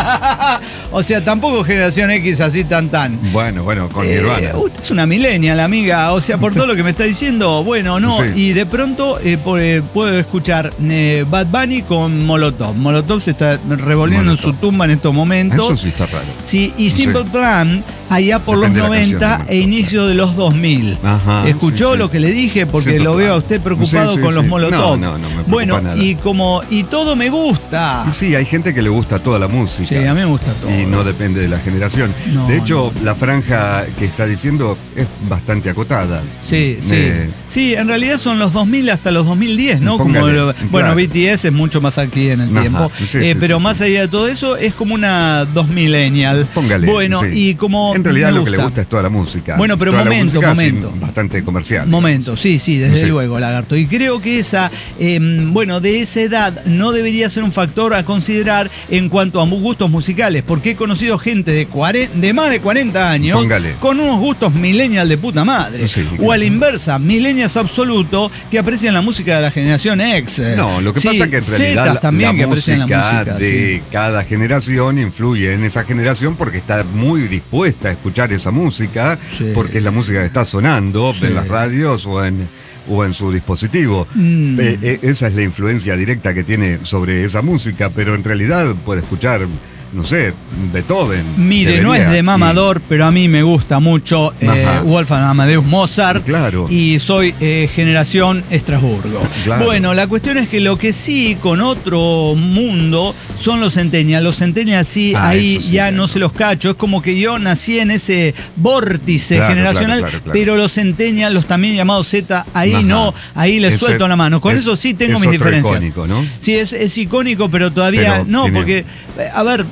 O sea, tampoco Generación X así tan tan. Bueno, bueno, con Eh, Nirvana. usted es una millennial, amiga. O sea, por todo lo que me está diciendo, bueno, no. Sí. Y de pronto eh, por- eh, puedo escuchar eh, Bad Bunny con Molotov. Molotov se está revolviendo Molotov. en su tumba en estos momentos. Eso sí está raro. Sí, y Simple Sí. Plan, allá por Depende los de la canción, noventa ¿no? e inicio de los dos mil. Ajá, ¿Escuchó sí, sí. lo que le dije? Porque Simple lo veo Plan. a usted preocupado Sí, sí, con los sí. Molotov. No, no, no me preocupa Bueno, nada. y como y todo me gusta. Y sí, hay gente que le gusta toda la música. Sí, a mí me gusta todo. Y no depende de la generación. No, de hecho, no. la franja que está diciendo es bastante acotada. Sí, sí. Eh, Sí, en realidad son los dos mil hasta los dos mil diez, ¿no? Póngale, Como lo- claro. bueno, B T S es mucho más aquí en el Ajá, tiempo. sí, Eh, sí, pero sí, más sí. allá de todo eso, es como una dos millennial. Póngale. Bueno, sí. y como. En realidad me lo que le gusta es toda la música. Bueno, pero Toda la momento, música, momento. sí, bastante comercial. Momento, sí, sí, desde Sí. luego, Lagarto. Y creo que esa, eh, bueno, de esa edad no debería ser un factor a considerar en cuanto a mu- gustos musicales, porque he conocido gente de, cuarenta, de más de cuarenta años Póngale. con unos gustos millennial de puta madre. Sí. O a la inversa, millennials absoluto que aprecian la música de la generación X. No, lo que Sí, pasa es que en realidad Zetas la, también la que aprecian la música música. de sí. cada generación influye en esa generación porque está muy dispuesta a escuchar esa música, Sí. porque es la música que está sonando Sí. en las radios o en, o en su dispositivo. Mm. Eh, eh, esa es la influencia directa que tiene sobre esa música, pero en realidad puede escuchar, no sé, Beethoven. Mire, no debería, es de y- mamador, pero a mí me gusta mucho eh, Ajá. Wolfgang Amadeus Mozart. Claro. Y soy eh, generación Estrasburgo. Claro. Bueno, la cuestión es que lo que sí, con otro mundo, son los centennials. Los centennials sí, Ah, ahí eso sí, ya claro. no se los cacho. Es como que yo nací en ese vórtice Claro, generacional, claro, claro, claro. pero los centennials, los también llamados Z, ahí Ajá. no, ahí les Ese suelto la mano. Con es- eso sí tengo es mis otro diferencias. icónico, ¿no? Sí, es, es icónico, pero todavía Pero no, tiene- porque, eh, a ver,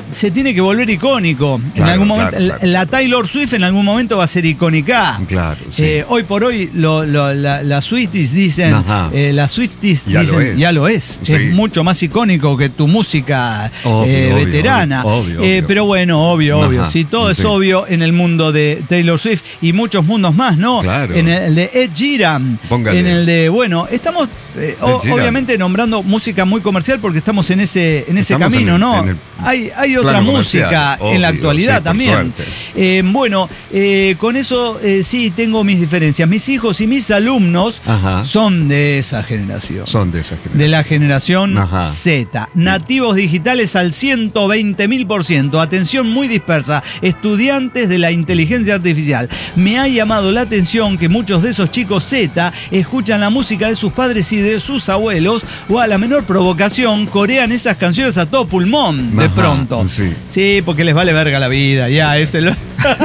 se tiene que volver icónico. Claro, en algún momento, claro, claro. La Taylor Swift en algún momento va a ser icónica. Claro, sí. Eh, hoy por hoy lo, lo, la, las Swifties dicen, eh, las Swifties ya dicen, lo es. ya lo es. Sí. Es mucho más icónico que tu música Obvio, eh, obvio, veterana. obvio, obvio, Eh, obvio. pero bueno, obvio, Ajá, obvio. Sí, todo sí. es obvio en el mundo de Taylor Swift y muchos mundos más, ¿no? Claro. En el de Ed Sheeran. Póngale. En el de, bueno, estamos eh, o- Ed Sheeran. obviamente nombrando música muy comercial porque estamos en ese, en ese Estamos camino, en el- ¿no? en el hay hay otra plano música comercial, en la obvio, actualidad sí, por también. suerte. Eh, bueno, eh, con eso eh, sí tengo mis diferencias. Mis hijos y mis alumnos Ajá. son de esa generación. Son de esa generación. De la generación Ajá. Z. Nativos digitales al ciento veinte mil por ciento. Atención muy dispersa. Estudiantes de la inteligencia artificial. Me ha llamado la atención que muchos de esos chicos Z escuchan la música de sus padres y de sus abuelos o a la menor provocación corean esas canciones a todo pulmón de Ajá, pronto. sí. Sí, porque les vale verga la vida. Ya, ese lo.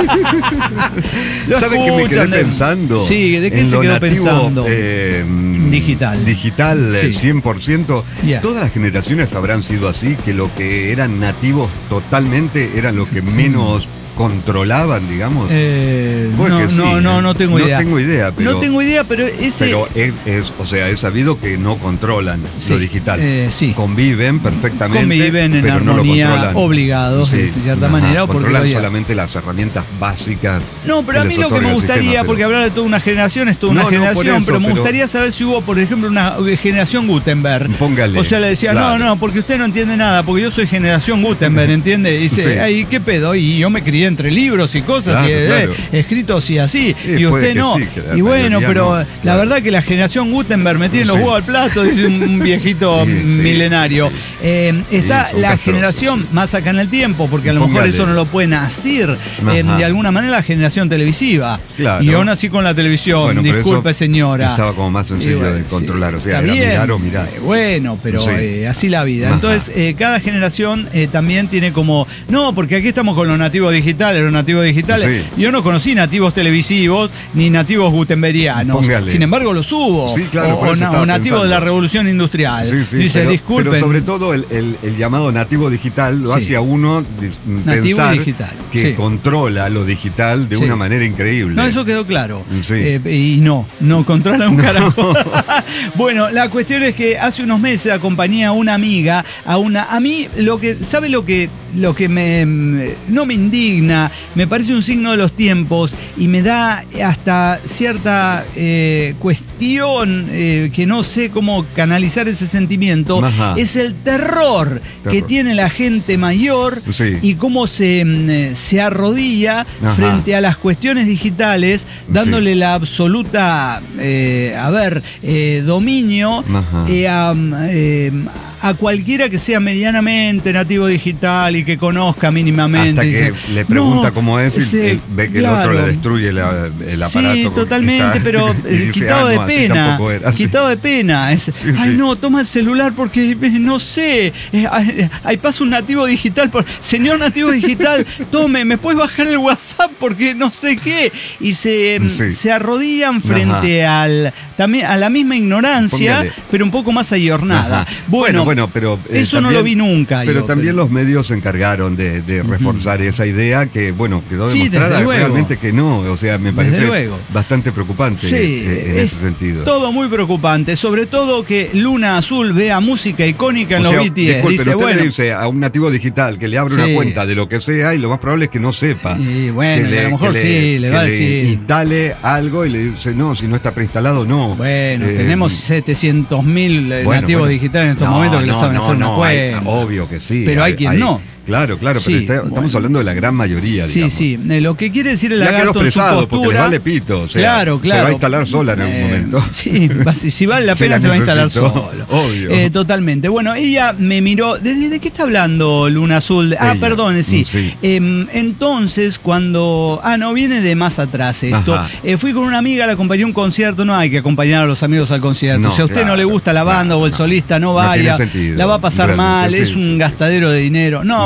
Lo ¿Sabe que me quedé escuchan de- pensando? Sí, ¿de qué en se lo quedó nativo, pensando? eh, Digital. Digital, Sí. eh, cien por ciento. Ya. Todas las generaciones habrán sido así, que lo que eran nativos totalmente eran lo que menos controlaban, digamos. Eh, Puede no, que sí, no, no, ¿eh? no tengo No idea. tengo idea, pero- No tengo idea, pero ese. Pero es, es- o sea, es sabido que no controlan Sí, lo digital. eh, sí. Conviven perfectamente. Conviven en pero no lo armonía, controlan. obligados, de cierta manera, porque Controlan todavía- solamente las herramientas básicas. No, pero a que mí les lo que me otorga el gustaría, sistema, pero- porque hablar de toda una generación es toda No, una no, generación, por eso, pero me pero- gustaría saber si hubo, por ejemplo, una generación Gutenberg. Póngale, O sea, le decía, claro. no, no, porque usted no entiende nada, porque yo soy generación Gutenberg, ¿entiende? Y dice, Sí. ay, ¿qué pedo? Y yo me crié entre libros y cosas, Claro, y, eh, claro. escritos y así, Sí, y puede usted que no. sí, que la y bueno, mayoría pero no, la claro. verdad que la generación Gutenberg me tiene los Sí. huevos al plato, dice un viejito Sí, sí, milenario. sí. Eh, está Sí, son la castrosos, generación sí. más acá en el tiempo, porque a lo mejor Póngale. eso no lo pueden hacer eh, Ajá. de alguna manera la generación televisiva. Claro. Y yo nací con la televisión, Bueno, pero disculpe eso señora. estaba como más sencillo Y bueno, de controlar, o sea, está era bien. mirar o mirar. Eh, bueno, pero Sí. eh, así la vida. Ajá. Entonces, eh, cada generación eh, también tiene como, no, porque aquí estamos con los nativos digitales, los nativos digitales. Sí. Yo no conocí nativos televisivos ni nativos gutenberianos. Póngale. Sin embargo, los hubo. Sí, claro, o, por o eso na- estaba o nativos de la pensando. revolución industrial. Sí, sí, Dice, pero, disculpen. pero sobre todo el, el- el llamado nativo digital lo Sí. hace a uno dis- Nativo pensar digital, que sí. controla lo digital de Sí. una manera increíble. No, eso quedó claro. Sí. Eh, y no, no controla un carajo. Bueno, la cuestión es que hace unos meses acompañé a una amiga, a una. A mí, lo que. ¿Sabe lo que, lo que me. No me indigna? Me parece un signo de los tiempos y me da hasta cierta eh, cuestión eh, que no sé cómo canalizar ese sentimiento. Ajá. Es el terror, que Terror. tiene la gente mayor Sí. y cómo se, mm, se arrodilla Ajá. frente a las cuestiones digitales, dándole Sí. la absoluta, eh, a ver, eh, dominio Ajá. eh, a, eh, a cualquiera que sea medianamente nativo digital y que conozca mínimamente. Hasta que Dice, le pregunta "No, cómo es y ese- él ve que claro". el otro le destruye la- el aparato. Sí, con que totalmente, está, pero y eh, dice, quitado "Ah, de no, así pena. tampoco era". Sí. Quitado de pena. Es, Sí, Ay, sí. no, toma el celular porque eh, no sé. eh, ay, Ahí pasa un nativo digital. Por, Señor nativo digital, tome, ¿me puedes bajar el WhatsApp? Porque no sé qué. Y se, Sí. se arrodillan frente al también a la misma ignorancia, Póngale. pero un poco más ayornada. Ajá. Bueno, bueno, pero eh, eso no también- lo vi nunca. Pero yo, también los medios se encargaron de, de reforzar esa idea que, bueno, quedó Sí, demostrada desde luego. realmente que no. O sea, me Desde parece luego. bastante preocupante Sí, eh, en es ese sentido. todo muy preocupante, sobre todo que Luna Azul vea música icónica en O los sea, B T S. disculpen, Dice, usted bueno, le dice a un nativo digital que le abre Sí. una cuenta de lo que sea y lo más probable es que no sepa. Y bueno, Que y a lo mejor que sí, le va a que decir. instale algo y le dice, no, si no está preinstalado, no. bueno, Eh, tenemos setecientos mil bueno, nativos bueno. digitales en estos No, momentos que no, lo saben no, hacer una no, hay- cuenta. obvio que sí. Pero hay quien no. Claro, claro, Sí, pero está- estamos bueno. hablando de la gran mayoría, Sí, digamos. sí. Eh, Lo que quiere decir el Ya quedó lagarto en su expresado porque le postura. vale pito. O sea, claro, claro. Se va a instalar sola en algún Eh, momento. Sí, va- si, si vale la Se pena la se va a instalar necesitó, solo. obvio. Eh, totalmente. Bueno, ella me miró. ¿De, de- de qué está hablando Luna Azul? Ah, Ella. perdón, sí. Mm, sí. Em, entonces, cuando. Ah, no, viene de más atrás esto. Ajá. Eh, fui con una amiga, la acompañé a un concierto. No hay que acompañar a los amigos al concierto. No, si a usted no claro, le gusta la banda claro, o el no. solista, no No vaya. tiene sentido, la va a pasar realmente, mal, sí, es sí, un sí, gastadero de dinero. No, Ajá.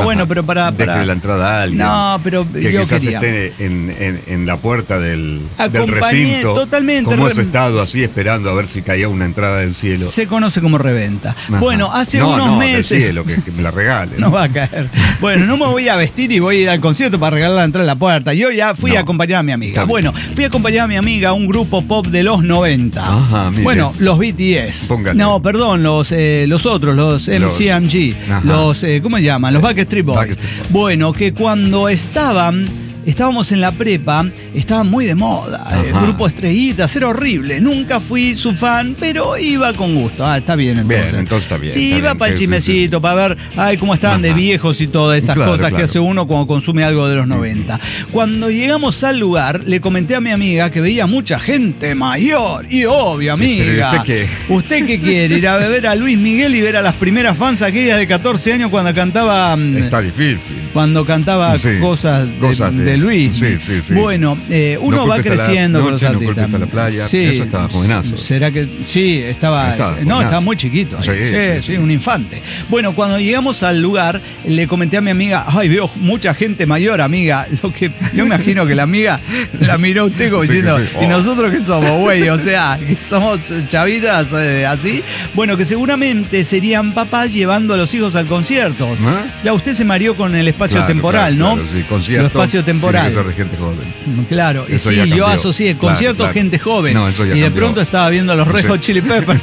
bueno, pero para... para... Deje la entrada a alguien. No, pero que yo quizás quería... esté en, en, en la puerta del, del Acompañé, recinto. totalmente. Como re- has estado así esperando a ver si caía una entrada del cielo. Se conoce como reventa. Ajá. Bueno, hace no, unos no, meses... del cielo, que, que me la regalen. No va a caer. Bueno, no me voy a vestir y voy a ir al concierto para regalar la entrada en la puerta. Yo ya fui No. a acompañar a mi amiga. Está bien. Bueno, fui a acompañar a mi amiga a un grupo pop de los noventa. Ajá, mire. Bueno, los B T S. Póngale. No, perdón, los, eh, los otros, los M C M G. Ajá. Los, eh, ¿cómo se llaman? Los Backstreet Boys. Backstreet Boys. Bueno, que cuando estaban... Estábamos en la prepa, estaban muy de moda, eh, Ajá. grupo Estrellitas, era horrible. Nunca fui su fan, pero iba con gusto. Ah, está bien entonces. Bien, entonces está bien, Sí, está iba bien, para el sí, sí, chismecito, para ver, ay, cómo estaban de Ajá. viejos y todas esas Claro, cosas que claro. hace uno cuando consume algo de los noventa. Cuando llegamos al lugar, le comenté a mi amiga que veía mucha gente mayor. Y obvio, amiga. ¿Pero usted qué? ¿Usted qué quiere? ¿Ir a ver a Luis Miguel y ver a las primeras fans aquellas de catorce años cuando cantaba... mm, Está difícil. Cuando cantaba Sí, cosas, de, cosas de- de Luis. sí, sí, sí. Bueno, eh, uno No va culpes a la creciendo con los noche, no artistas. culpes a la playa. Sí, Eso estaba jovenazo. ¿Será que sí? Estaba. Estaba no, jovenazo. estaba muy chiquito. ahí. Sí, Sí, sí, sí, sí. un infante. Bueno, cuando llegamos al lugar, le comenté a mi amiga, ay, veo mucha gente mayor, amiga. Lo que yo me imagino que la amiga la miró usted como Sí, diciendo, sí, sí. Oh. ¿y nosotros qué somos, güey? O sea, que somos chavitas eh, así. Bueno, que seguramente serían papás llevando a los hijos al concierto. ¿Ah? Ya usted se mareó con el espacio Claro, temporal, claro, ¿no? claro, sí, concierto. Lo espacio temporal. Tiene que ser de gente joven. Claro, y Eso sí, ya yo cambió. asocié Claro, concierto claro. gente joven. No, eso ya y de cambió. pronto estaba viendo a los Red Sí. Hot Chili Peppers.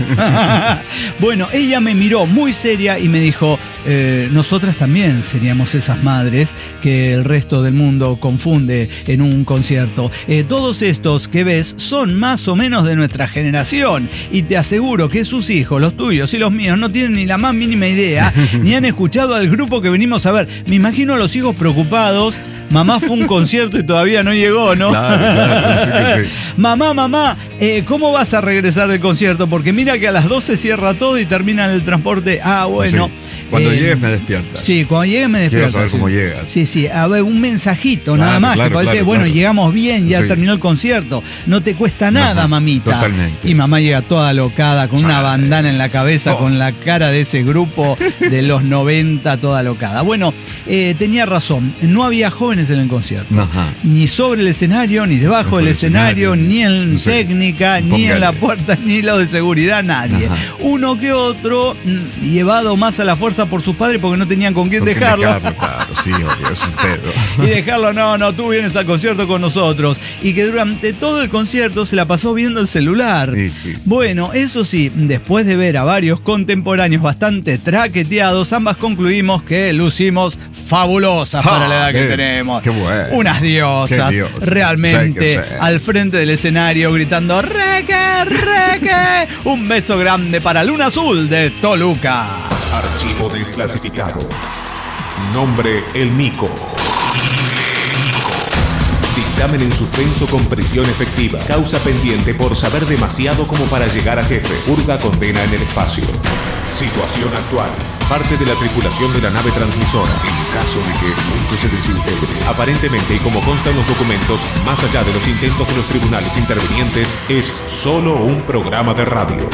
Bueno, ella me miró muy seria y me dijo, eh, nosotras también seríamos esas madres que el resto del mundo confunde en un concierto. Eh, todos estos que ves son más o menos de nuestra generación y te aseguro que sus hijos, los tuyos y los míos, no tienen ni la más mínima idea ni han escuchado al grupo que venimos a ver. Me imagino a los hijos preocupados. Mamá fue a un concierto y todavía no llegó, ¿no? Claro, claro, sí que sí. Mamá, mamá, eh, ¿cómo vas a regresar del concierto? Porque mira que a las doce cierra todo y termina el transporte. Ah, bueno. Sí. Cuando Eh, llegues me despiertas. Sí, cuando llegues me Quiero despiertas. saber sí. cómo llegas. Sí, sí, a ver, un mensajito Claro, nada más. claro, que puede claro, decir, bueno, claro. llegamos bien, ya Sí. terminó el concierto. No te cuesta nada, Ajá, mamita. totalmente. Y mamá llega toda locada, con una Sí. bandana en la cabeza, Oh. con la cara de ese grupo de los noventa, toda locada. Bueno, eh, tenía razón, no había jóvenes en el concierto. Ajá. Ni sobre el escenario, ni debajo Bajo del el escenario, escenario, ni en sí. técnica, ni Póngale. en la puerta, ni lo de seguridad, nadie. Ajá. Uno que otro, mm, llevado más a la fuerza por sus padres porque no tenían con quién ¿Con quién dejarlo. dejarlo? Claro, sí, obvio, es un pedo. Y dejarlo, no, no, tú vienes al concierto con nosotros. Y que durante todo el concierto se la pasó viendo el celular. Sí, sí. Bueno, eso sí, después de ver a varios contemporáneos bastante traqueteados, ambas concluimos que lucimos fabulosas Ja, para la edad que qué- tenemos. qué bueno. Unas diosas, Qué diosas. realmente, Sí que sí. al frente del escenario gritando ¡Reque, reque! Un beso grande para Luna Azul de Toluca. Archivo desclasificado. Nombre: El Mico. Dictamen en suspenso con prisión efectiva. Causa pendiente por saber demasiado como para llegar a jefe. Purga condena en el espacio. Situación actual. Parte de la tripulación de la nave transmisora. En caso de que el mundo se desintegre. Aparentemente, y como consta en los documentos, más allá de los intentos de los tribunales intervinientes, es solo un programa de radio.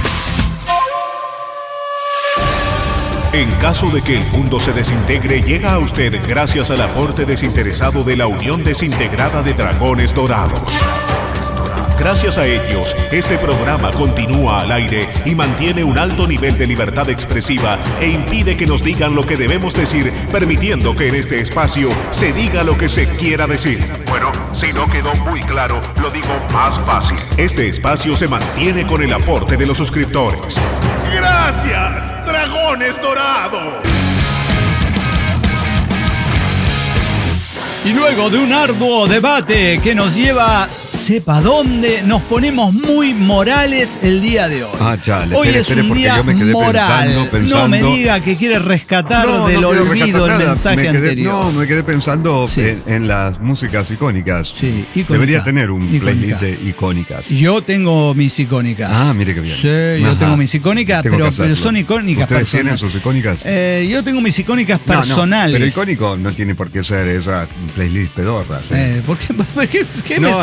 En caso de que el mundo se desintegre, llega a usted gracias al aporte desinteresado de la Unión Desintegrada de Dragones Dorados. Gracias a ellos, este programa continúa al aire y mantiene un alto nivel de libertad expresiva e impide que nos digan lo que debemos decir, permitiendo que en este espacio se diga lo que se quiera decir. Bueno, si no quedó muy claro, lo digo más fácil. Este espacio se mantiene con el aporte de los suscriptores. ¡Gracias, Dragones Dorados! Y luego de un arduo debate que nos lleva, sepa dónde, nos ponemos muy morales el día de hoy. Ah, chale, hoy espere, es espere, un porque día yo me quedé moral. pensando, pensando. No me diga que quiere rescatar No, del no quiero olvido rescatar el nada. mensaje Me quedé- anterior. No, me quedé pensando Sí. en, en las músicas icónicas. Sí, icónica, Debería tener un icónica. playlist de icónicas. Yo tengo mis icónicas. Ah, mire qué bien. Sí, yo Ajá. tengo mis icónicas, Tengo pero, que pero hacerlo. son icónicas ¿Ustedes tienen personales. sus icónicas? Eh, yo tengo mis icónicas No, no, personales. pero icónico no tiene por qué ser esa playlist pedorra. ¿sí? Eh, ¿por qué, por qué- qué No, me no, sabe, porque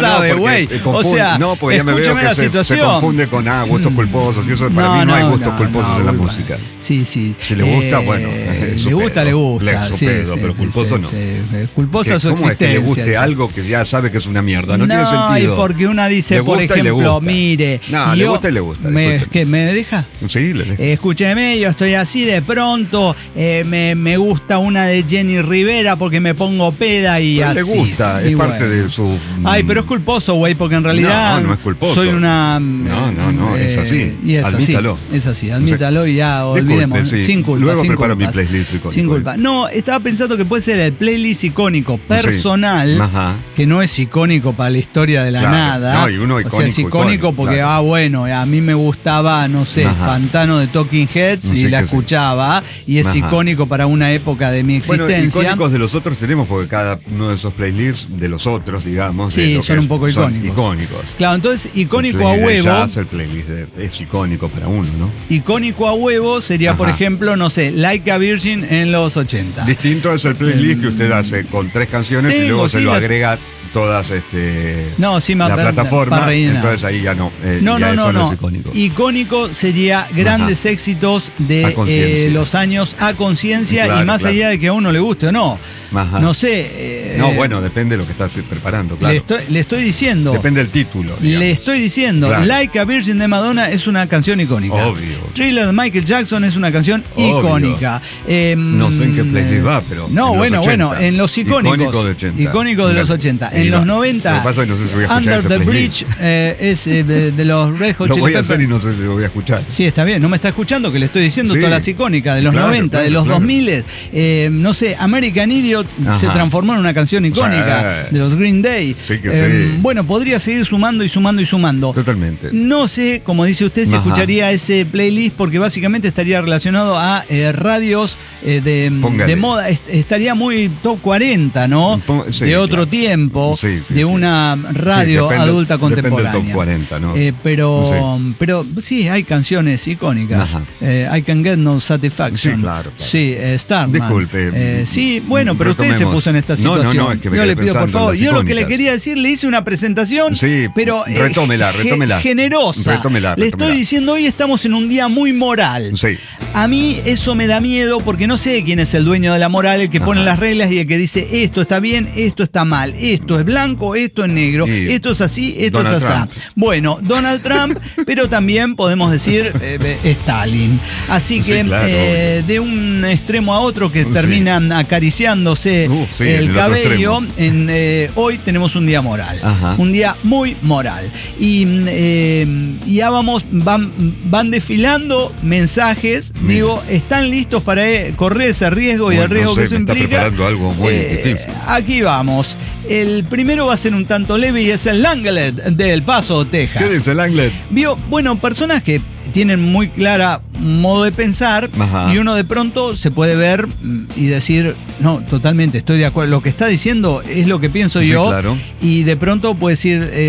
güey. eh, O sea, no, porque ya me veo escúchame que la se, situación. se confunde con ah, gustos culposos y eso para No, mí no, no, hay gustos no, culposos no, en la Urban. música. Sí, sí. Si le gusta, Eh, bueno, es su le gusta, pedo. le gusta. Es su sí, pedo, sí, pero culposo sí, no. sí, sí. Culposa Que- su ¿Cómo es que le existencia, guste dice. algo que ya sabe que es una mierda? No, No, tiene sentido. y porque una dice, Le por gusta y le ejemplo, gusta. mire. No, le yo- gusta y le gusta, Me, discúlpeme. ¿Qué, ¿Me deja? Sí, le dejo. Eh, Escúcheme, yo estoy así de pronto, eh, me, me gusta una de Jenny Rivera porque me pongo peda y Pero así. le gusta, Y es parte bueno. de su... Ay, pero es culposo, güey, porque en realidad No, no es culposo. soy una... No, no, no, es así. Y es Admítalo. así. Es así, admítalo y ya Disculpe, olvidemos. sí. Sin culpa, Luego sin preparo mi culpas. playlist icónico. Sin culpa. No, estaba pensando que puede ser el playlist icónico personal, Sí. Ajá. que no es icónico para la historia de la Claro. nada. No, y uno o sea, es icónico, icónico icónico, porque, claro. ah, bueno, a mí me gustaba, no sé, Ajá. Pantano de Talking Heads Sí, y la que sí. escuchaba, y es Ajá. icónico para una época de mi Bueno, existencia. icónicos de los otros tenemos porque cada uno de esos playlists de los otros, digamos, Sí, de lo son que un poco es- son icónicos. icónicos. Claro, entonces icónico El a playlist de huevo. jazz, el playlist de- es icónico para uno, ¿no? Icónico a huevo sería, por Ajá. ejemplo, no sé, Like a Virgin en los ochenta. Distinto es el playlist que usted hace con tres canciones y Tengo, luego se sí, lo las- agrega todas este No, sí, más la para- plataforma, para rellenar. entonces ahí ya no, eh, No, ya no, no, eso no, no. es icónico. Icónico sería grandes Ajá. éxitos de A conciencia. eh, los años a conciencia Claro, y más claro. allá de que a uno le guste o no. Ajá. No sé. eh, No, bueno, depende de lo que estás preparando, claro. le, estoy, le estoy diciendo. Depende del título. digamos. Le estoy diciendo, Claro. Like a Virgin de Madonna es una canción icónica. Obvio. Thriller de Michael Jackson es una canción Obvio. icónica. Eh, No sé en qué playlist va, pero No, en los bueno, ochenta. bueno, en los icónicos. Icónico de ochenta. Icónicos de los Mira, ochenta. ahí En va. los Lo noventa, que pasa es que no sé si voy a escuchar Under ese the playlist. Bridge eh, es eh, de, de los Red Hot Lo Chili voy a Peppers. hacer y no sé si lo voy a escuchar. Sí, está bien, no me está escuchando, que le estoy diciendo Sí. todas las icónicas de los Claro, noventa, de claro, los claro. dos mil. Eh, no sé, American Idiot Ajá. se transformó en una canción icónica Sí. de los Green Day. Sí que Eh, sí. Bueno, podría seguir sumando y sumando y sumando. Totalmente. No sé, como dice usted, si Ajá. escucharía ese playlist porque básicamente estaría relacionado a eh, radios eh, de, Póngale. de moda. Est- estaría muy top cuarenta, ¿no? Pon- sí, de otro claro. tiempo, Sí, sí, de sí. una Sí, radio depende- adulta depende del contemporánea. top cuarenta, ¿no? Eh, pero, Sí. pero sí, hay canciones icónicas. Ajá. Eh, I Can Get No Satisfaction. Sí, claro, claro. Sí, eh, Starman. Disculpe. Eh, sí, bueno, pero usted se Retomemos. puso en esta No, no, no, situación. es que me Yo quedé le pido, por pensando en favor. las Yo lo que le icónicas. quería decir, le hice una presentación, Sí, pero eh, retómela, ge- retómela. generosa. Retómela, Le retómela. estoy diciendo, hoy estamos en un día muy moral. Sí. A mí eso me da miedo porque no sé quién es el dueño de la moral, el que pone Ajá. las reglas y el que dice esto está bien, esto está mal, esto es blanco, esto es negro, Y esto es así, esto Donald es asá. Trump. Bueno, Donald Trump, pero también podemos decir eh, eh, Stalin. Así Sí, que claro, eh, de un extremo a otro que Sí. terminan acariciándose Uf, sí, el el otro cabello, extremo. en, eh, hoy tenemos un día moral. Ajá. Un día muy moral. Y mm, eh, ya vamos, van, van desfilando mensajes. Mira. Digo, ¿están listos para eh, correr ese riesgo y Bueno, el riesgo no sé, que eso me está implica? preparando algo muy Eh, difícil. Aquí vamos. El primero va a ser un tanto leve y es el Langlet del Paso, Texas. ¿Qué dice el Anglet? Vio, bueno, personas que tienen muy clara modo de pensar Ajá. y uno de pronto se puede ver mm, y decir, no, totalmente, estoy de acuerdo, lo que está diciendo es lo que pienso Sí, yo, claro. y de pronto puede decir, eh,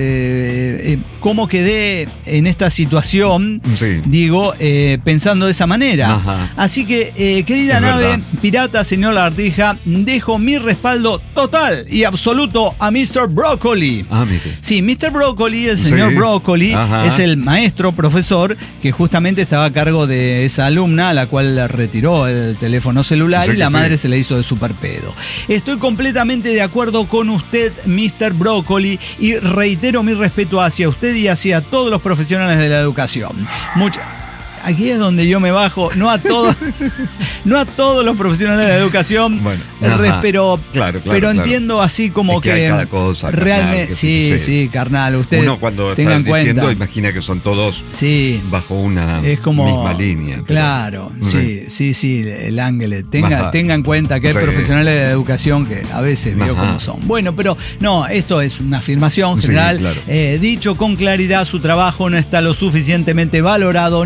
eh, eh, ¿cómo quedé en esta situación? Sí. Digo, eh, pensando de esa manera. Ajá. Así que, eh, querida Es nave verdad. pirata, señor Lagartija, dejo mi respaldo total y absoluto a mister Broccoli. Ah, mire. Sí, mister Broccoli, el señor Sí. Broccoli, Ajá. es el maestro profesor que justamente estaba a cargo de esa alumna a la cual le retiró el teléfono celular Sí y que la sí. madre se le hizo de super pedo. Estoy completamente de acuerdo con usted, mister Broccoli, y reitero mi respeto hacia usted y hacia todos los profesionales de la educación. Mucha- Aquí es donde yo me bajo, no a todos, no a todos los profesionales de la educación, Bueno, el res- ajá. pero, Claro, claro, pero claro. entiendo así como Es que hay cada cosa, carnal, realmente, que sí, sucede. sí, carnal, usted Uno cuando tenga está en diciendo, cuenta, imagina que son todos sí, bajo una es como misma línea. pero- claro, sí, sí, sí, el ángel, tenga, Ajá. tenga en cuenta que hay Sí. profesionales de educación que a veces veo Ajá. cómo son. Bueno, pero no, esto es una afirmación Sí, general. claro. Eh, dicho con claridad, su trabajo no está lo suficientemente valorado ni pagado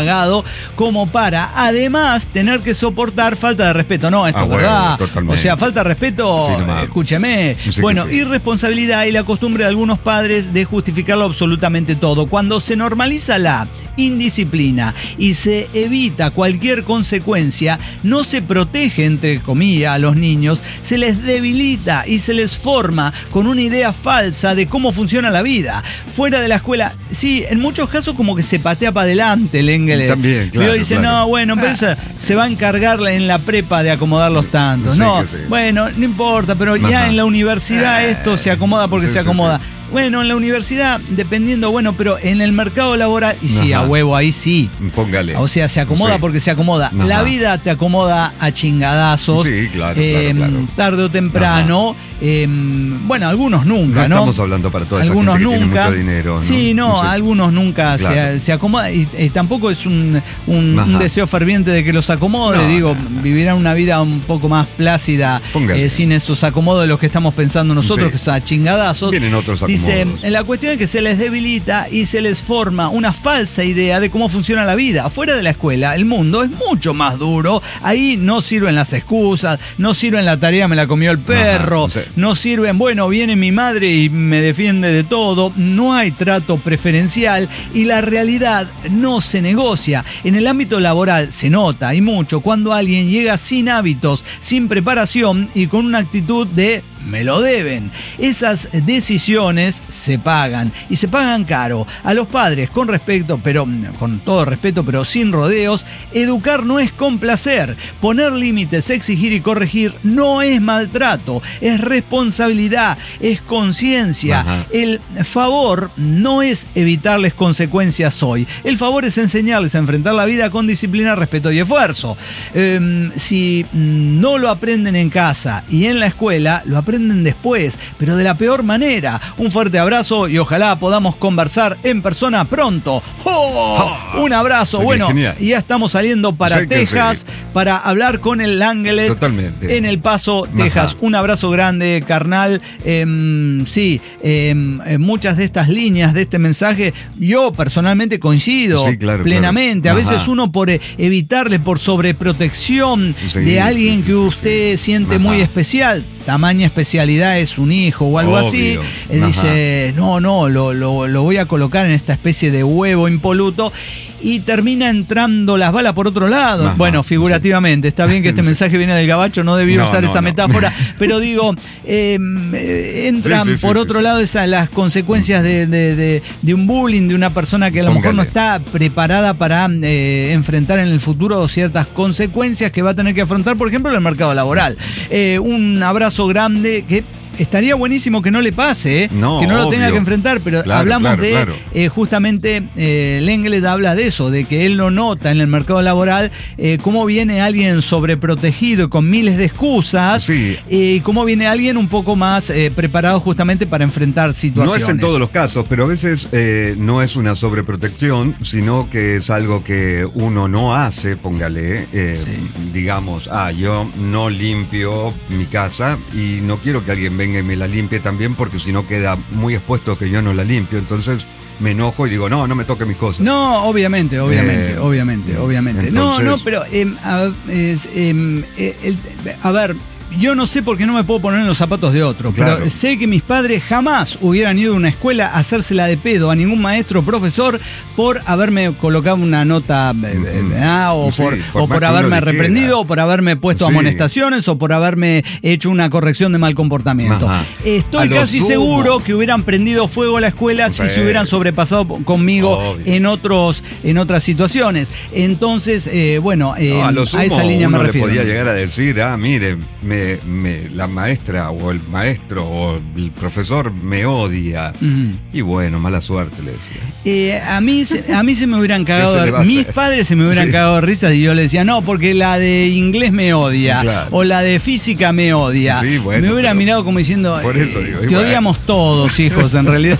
pagado como para además tener que soportar falta de respeto. No, esto Ah, es bueno, verdad. totalmente. O sea, falta de respeto, Sí, nomás. escúcheme. Sí, bueno, que sí. irresponsabilidad y la costumbre de algunos padres de justificarlo absolutamente todo. Cuando se normaliza la indisciplina y se evita cualquier consecuencia, no se protege, entre comillas, a los niños, se les debilita y se les forma con una idea falsa de cómo funciona la vida. Fuera de la escuela, sí, en muchos casos como que se patea para adelante el Engel. También, claro, Y dice, claro. no, bueno, pero eso se va a encargar en la prepa de acomodar los tantos. Sí, no, que sí. bueno, no importa, pero ya Ajá. en la universidad esto se acomoda porque Sí, se sí, acomoda. sí. Bueno, en la universidad, dependiendo, bueno, pero en el mercado laboral, y sí, Ajá. a huevo, ahí sí. Póngale. O sea, se acomoda Sí. porque se acomoda. Ajá. La vida te acomoda a chingadazos. Sí, claro, eh, claro, claro. Tarde o temprano. Eh, bueno, algunos nunca, No ¿no? estamos hablando para toda esa Algunos gente que nunca. tiene mucho dinero, ¿no? Sí, no, Sí. algunos nunca Claro. se, se acomoda. Y, y tampoco es un, un, Ajá. un deseo ferviente de que los acomode. No, Digo, no, no. vivirán una vida un poco más plácida, Póngale. eh, sin esos acomodos de los que estamos pensando nosotros, Sí. que son a chingadazos. Vienen otros Dice, acomodos. la cuestión es que se les debilita y se les forma una falsa idea de cómo funciona la vida. Afuera de la escuela, el mundo es mucho más duro. Ahí no sirven las excusas, no sirven la tarea, me la comió el perro, Ajá, sí. no sirven, bueno, viene mi madre y me defiende de todo. No hay trato preferencial y la realidad no se negocia. En el ámbito laboral se nota y mucho cuando alguien llega sin hábitos, sin preparación y con una actitud de me lo deben. Esas decisiones se pagan y se pagan caro. A los padres, con respeto, pero con todo respeto, pero sin rodeos, educar no es complacer. Poner límites, exigir y corregir no es maltrato, es responsabilidad, es conciencia. Ajá. El favor no es evitarles consecuencias hoy. El favor es enseñarles a enfrentar la vida con disciplina, respeto y esfuerzo. Eh, si no lo aprenden en casa y en la escuela, lo aprenden después, pero de la peor manera. Un fuerte abrazo y ojalá podamos conversar en persona pronto. ¡Oh! Un abrazo. Sí, Bueno, genial. y ya estamos saliendo para Sí, que Texas sí. para hablar con el Langlet Totalmente. en El Paso, Texas. Ajá. Un abrazo grande, carnal. Eh, sí, eh, eh, muchas de estas líneas de este mensaje, yo personalmente coincido Sí, claro, plenamente. claro. A veces Ajá. uno por eh, evitarle, por sobreprotección Sí, de alguien sí, sí, que sí, usted sí. siente Ajá. muy especial, tamaña especialidad es un hijo o algo Obvio. así, eh, Ajá. dice, no, no, lo, lo, lo voy a colocar en esta especie de huevo impoluto. Y termina entrando las balas por otro lado. Ajá, bueno, figurativamente. Está bien que este Sí. mensaje viene del gabacho, no debí No, usar no, esa no. metáfora. Pero digo, eh, eh, entran Sí, sí, sí, por sí, otro sí. lado esas las consecuencias de, de, de, de un bullying, de una persona que a lo mejor no Póngale. está preparada para eh, enfrentar en el futuro ciertas consecuencias que va a tener que afrontar, por ejemplo, en el mercado laboral. Eh, un abrazo grande que estaría buenísimo que no le pase, ¿eh? No, que no lo tenga obvio. que enfrentar, pero Claro, hablamos claro, de claro. eh, justamente eh, Lenglet habla de eso, de que él lo nota en el mercado laboral, eh, cómo viene alguien sobreprotegido y con miles de excusas, Sí. eh, y cómo viene alguien un poco más eh, preparado justamente para enfrentar No situaciones. es en todos los casos, pero a veces eh, no es una sobreprotección, sino que es algo que uno no hace, póngale, eh, Sí. digamos, ah, yo no limpio mi casa y no quiero que alguien venga y me la limpie también porque si no queda muy expuesto que yo no la limpio, entonces me enojo y digo, no, no me toque mis cosas. No, obviamente, obviamente, Eh, obviamente, obviamente. entonces- no, no, pero em, a, es, em, eh, el- a ver. Yo no sé por qué no me puedo poner en los zapatos de otro, Claro. pero sé que mis padres jamás hubieran ido a una escuela a hacérsela de pedo a ningún maestro o profesor por haberme colocado una nota eh, Ujú. ah, o Sí, por, por o más por que haberme uno le reprendido quiera. o por haberme puesto Sí. amonestaciones o por haberme hecho una corrección de mal comportamiento. Ajá. Estoy A lo casi sumo. seguro que hubieran prendido fuego a la escuela si Sí. se hubieran sobrepasado conmigo Obvio. en otros en otras situaciones. Entonces, eh, bueno, eh, No, a lo sumo, esa línea me uno le refiero. podía llegar a decir, ah, mire, me, me- la maestra o el maestro o el profesor me odia. Mm. Y bueno, mala suerte, le decía. Eh, a, mí, se- a mí se me hubieran cagado ¿Qué se de le va a mis hacer? padres se me hubieran Sí. cagado de risas y yo le decía, no, porque la de inglés me odia, Claro. o la de física me odia. Sí, bueno, me hubieran pero- mirado como diciendo, Por eso eh, digo, te y bueno. odiamos todos, hijos, en realidad.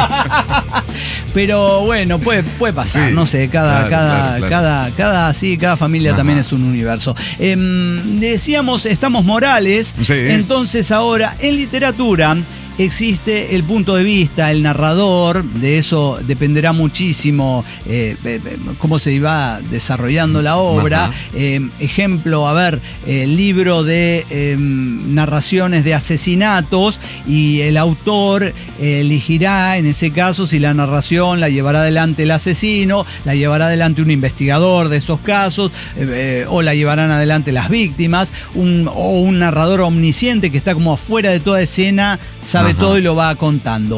Pero bueno, puede, puede pasar, Sí, no sé, cada, claro, cada, claro, claro. cada, cada, sí, cada familia Ajá. también es un universo. Em, decíamos, estamos morales, Sí. entonces ahora en literatura existe el punto de vista, el narrador, de eso dependerá muchísimo eh, eh, cómo se va desarrollando la obra. Eh, ejemplo, a ver, el libro de eh, narraciones de asesinatos, y el autor eh, elegirá en ese caso si la narración la llevará adelante el asesino, la llevará adelante un investigador de esos casos, eh, eh, o la llevarán adelante las víctimas, un, o un narrador omnisciente que está como afuera de toda escena, sabe Ajá. todo y lo va contando.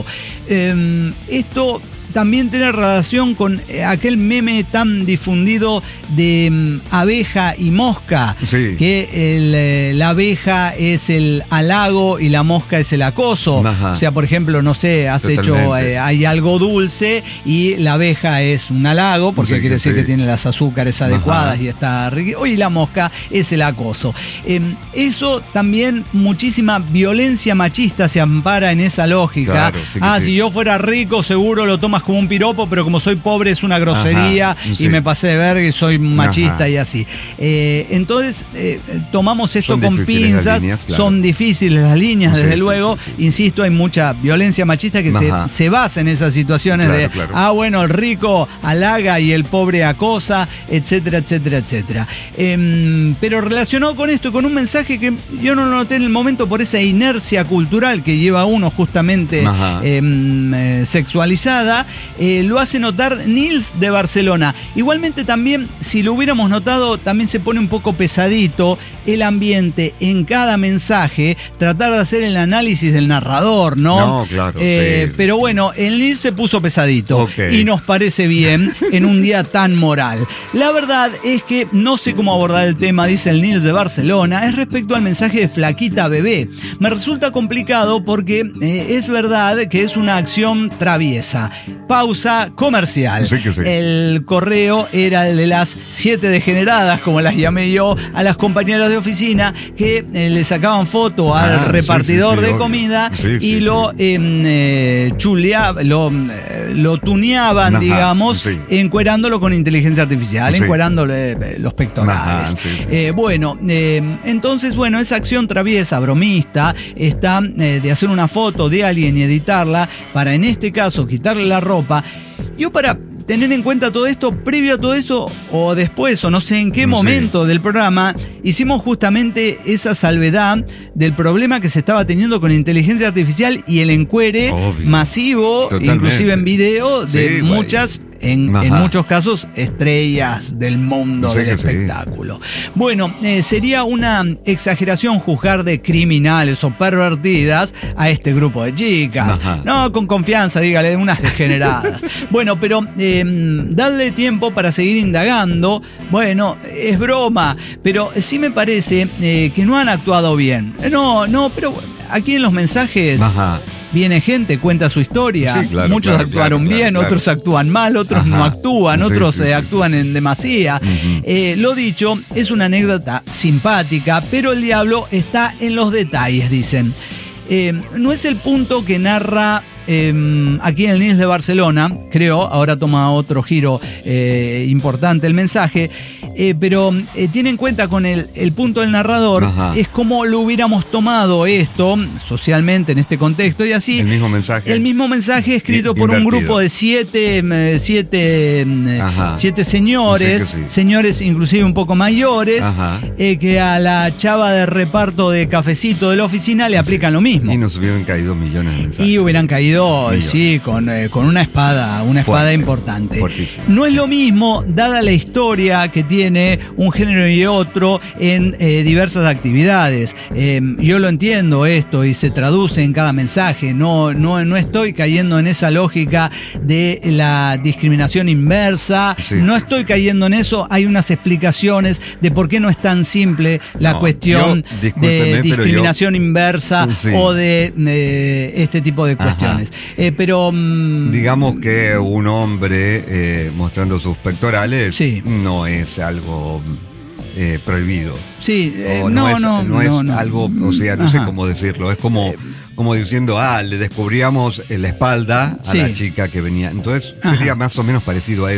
Eh, esto también tiene relación con aquel meme tan difundido de um, abeja y mosca, sí. que el, eh, la abeja es el halago y la mosca es el acoso. Ajá. O sea, por ejemplo, no sé, has Totalmente. hecho, eh, hay algo dulce y la abeja es un halago, porque sí, quiere decir sí. que tiene las azúcares adecuadas Ajá. y está rico, y la mosca es el acoso. Eh, eso también, muchísima violencia machista se ampara en esa lógica. Claro, sí ah, sí. si yo fuera rico seguro lo tomas como un piropo, pero como soy pobre es una grosería. Ajá, sí. y me pasé de verga y soy machista Ajá. y así. Eh, entonces eh, tomamos esto son con pinzas, líneas, claro. son difíciles las líneas, sí, desde sí, luego. Sí, sí. Insisto, hay mucha violencia machista que se, se basa en esas situaciones claro, de, claro. ah, bueno, el rico halaga y el pobre acosa, etcétera, etcétera, etcétera. Eh, pero relacionado con esto, con un mensaje que yo no lo noté en el momento por esa inercia cultural que lleva uno justamente eh, eh, sexualizada, Eh, lo hace notar Nils de Barcelona. Igualmente también, si lo hubiéramos notado, también se pone un poco pesadito el ambiente en cada mensaje, tratar de hacer el análisis del narrador, ¿no? No, claro. Eh, sí. Pero bueno, el Nils se puso pesadito okay. y nos parece bien en un día tan moral. La verdad es que no sé cómo abordar el tema, dice el Nils de Barcelona, es respecto al mensaje de Flaquita Bebé. Me resulta complicado porque eh, es verdad que es una acción traviesa. Pausa comercial. Sí que sí. El correo era el de las siete degeneradas, como las llamé yo, a las compañeras de oficina que eh, le sacaban foto al ah, repartidor sí, sí, sí, de comida sí, y sí, lo sí. eh, chuleaban, lo, eh, lo tuneaban, Ajá, digamos, sí. encuerándolo con inteligencia artificial, sí. encuerándole los pectorales. Ajá, sí, sí. Eh, bueno, eh, entonces, bueno, esa acción traviesa, bromista, está eh, de hacer una foto de alguien y editarla para, en este caso, quitarle la ropa. Yo, para tener en cuenta todo esto, previo a todo esto o después, o no sé en qué sí. momento del programa, hicimos justamente esa salvedad del problema que se estaba teniendo con inteligencia artificial y el encuere Obvio. masivo, Totalmente. inclusive en video, de sí, muchas... En, en muchos casos, estrellas del mundo sí del espectáculo. Sí. Bueno, eh, sería una exageración juzgar de criminales o pervertidas a este grupo de chicas. Ajá. No, con confianza, dígale, unas degeneradas. Bueno, pero eh, darle tiempo para seguir indagando. Bueno, es broma, pero sí me parece eh, que no han actuado bien. No, no, pero aquí en los mensajes... Ajá. Viene gente, cuenta su historia. Sí, claro, Muchos claro, actuaron claro, bien, claro, otros claro. actúan mal, otros Ajá. no actúan, otros sí, sí, eh, sí. actúan en demasía. Uh-huh. Eh, lo dicho, es una anécdota simpática, pero el diablo está en los detalles, dicen. Eh, no es el punto que narra eh, aquí en el Nils de Barcelona, creo, ahora toma otro giro eh, importante el mensaje, eh, pero eh, tiene en cuenta con el, el punto del narrador, Ajá. es como lo hubiéramos tomado esto socialmente en este contexto y así. El mismo mensaje. El mismo mensaje escrito I, por un grupo de siete, siete, siete señores, sí sí. señores inclusive un poco mayores, eh, que a la chava de reparto de cafecito de la oficina le sí. aplican lo mismo. Y nos hubieran caído millones de mensajes. Y hubieran caído, millones. sí, con, eh, con una espada, una espada Fuerte, importante. Fuertísimo. No es lo mismo, dada la historia que tiene un género y otro en eh, diversas actividades. Eh, yo lo entiendo esto y se traduce en cada mensaje. No, no, no estoy cayendo en esa lógica de la discriminación inversa. Sí, no sí, estoy sí. cayendo en eso. Hay unas explicaciones de por qué no es tan simple la no, cuestión yo, de discriminación yo, inversa sí. o de, de este tipo de cuestiones. Eh, pero mmm, digamos que un hombre eh, mostrando sus pectorales sí. no es algo eh, prohibido. Sí, eh, no, no es, no, no es no, no. algo, o sea, no Ajá. sé cómo decirlo. Es como, como diciendo, ah, le descubríamos la espalda a sí. la chica que venía. Entonces sería Ajá. más o menos parecido a eso.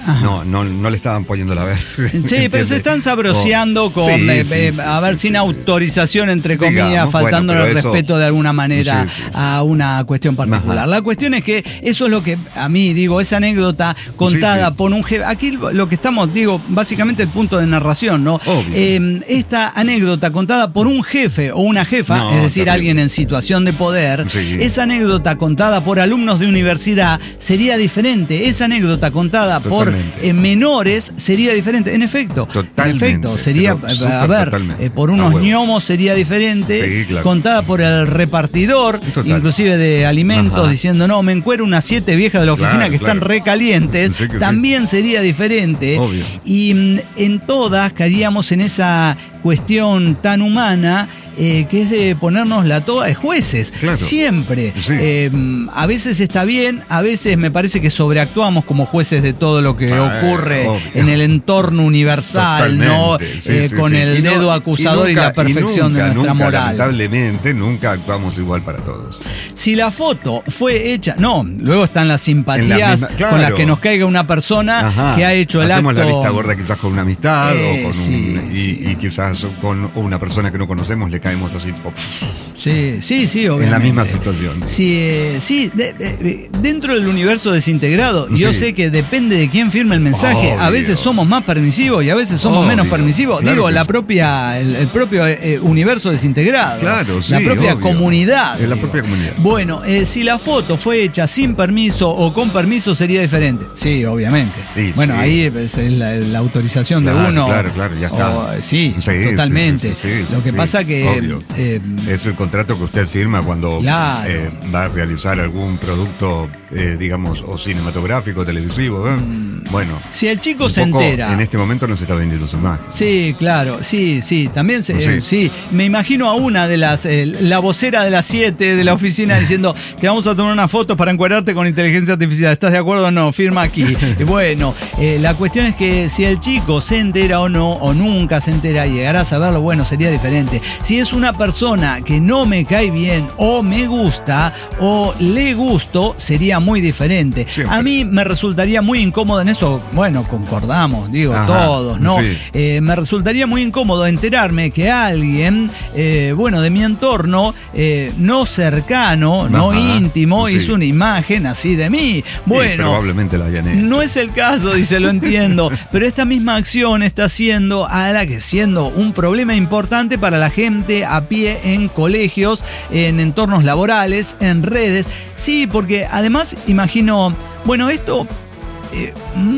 no, no, no le estaban poniendo la verde. Sí, pero se están sabroseando oh, con, sí, eh, sí, eh, sí, a ver, sí, sin sí, autorización, entre comillas, digamos, faltándole bueno, el eso, respeto de alguna manera sí, sí, sí. a una cuestión particular. Ajá. La cuestión es que eso es lo que a mí, digo, esa anécdota contada sí, sí. por un jefe. Aquí lo que estamos, digo, básicamente el punto de narración, ¿no? Eh, esta anécdota contada por un jefe o una jefa, no, es decir, alguien en situación de poder, sí. esa anécdota contada por alumnos de universidad sería diferente. Esa anécdota contada Totalmente. por eh, menores sería diferente. En efecto, Totalmente. en efecto, sería, a ver, eh, por unos ñomos sería diferente. Sí, claro. Contada por el repartidor, Total. inclusive de alimentos, Ajá. diciendo, no, me encuero unas siete viejas de la oficina claro, que claro. están recalientes, sí también sí. sería diferente. Obvio. Y en todas caeríamos en esa cuestión tan humana eh, que es de ponernos la toga de jueces. Claro. Siempre. Sí. Eh, a veces está bien, a veces me parece que sobreactuamos como jueces de todo lo que ah, ocurre obvio. en el entorno universal, Totalmente. ¿no? Sí, eh, sí, con sí. el y dedo no, acusador y, nunca, y la perfección y nunca, de nuestra nunca, moral. Lamentablemente, nunca actuamos igual para todos. Si la foto fue hecha, no, luego están las simpatías la misma, claro. con las que nos caiga una persona Ajá. que ha hecho el Hacemos acto. Hacemos la vista gorda quizás con una amistad eh, o con sí, un, y, sí. y quizás con una persona que no conocemos le caemos así. Oh. Sí, sí, sí, obviamente. En la misma situación. Sí, eh, sí de, de, dentro del universo desintegrado, sí. yo sé que depende de quién firme el mensaje. Obvio. A veces somos más permisivos y a veces somos obvio. menos permisivos. Claro Digo, la propia, el, el propio eh, universo desintegrado. Claro, sí, La propia obvio. comunidad. En la propia comunidad. Bueno, eh, si la foto fue hecha sin permiso o con permiso sería diferente. Sí, obviamente. Sí, bueno, sí. ahí es la, la autorización claro, de uno. Claro, claro, ya está. O, sí, sí, totalmente. Sí, sí, sí, sí, Lo que sí, pasa que... Eh, es el contrato que usted firma cuando claro. eh, va a realizar algún producto, eh, digamos, o cinematográfico, televisivo. ¿eh? Mm. Bueno. Si el chico se entera. En este momento no se está vendiendo su imagen. Sí, claro, sí, sí. También se, sí. Eh, sí. Me imagino a una de las, eh, la vocera de las siete de la oficina diciendo, te vamos a tomar unas fotos para encuadrarte con inteligencia artificial. ¿Estás de acuerdo o no? Firma aquí. Bueno, eh, la cuestión es que si el chico se entera o no, o nunca se entera y llegará a saberlo, bueno, sería diferente. Si es una persona que no me cae bien, o me gusta, o le gusto, sería muy diferente. Siempre. A mí me resultaría muy incómodo en eso, bueno, concordamos, digo, Ajá, todos, ¿no? Sí. Eh, me resultaría muy incómodo enterarme que alguien, eh, bueno, de mi entorno, eh, no cercano, Ajá, no íntimo, sí. hizo una imagen así de mí. Bueno, sí, probablemente la hayan hecho. No es el caso, dice, lo entiendo, pero esta misma acción está siendo a la que siendo un problema importante para la gente a pie en colegios, en entornos laborales, en redes. Sí, porque además imagino, bueno, esto eh,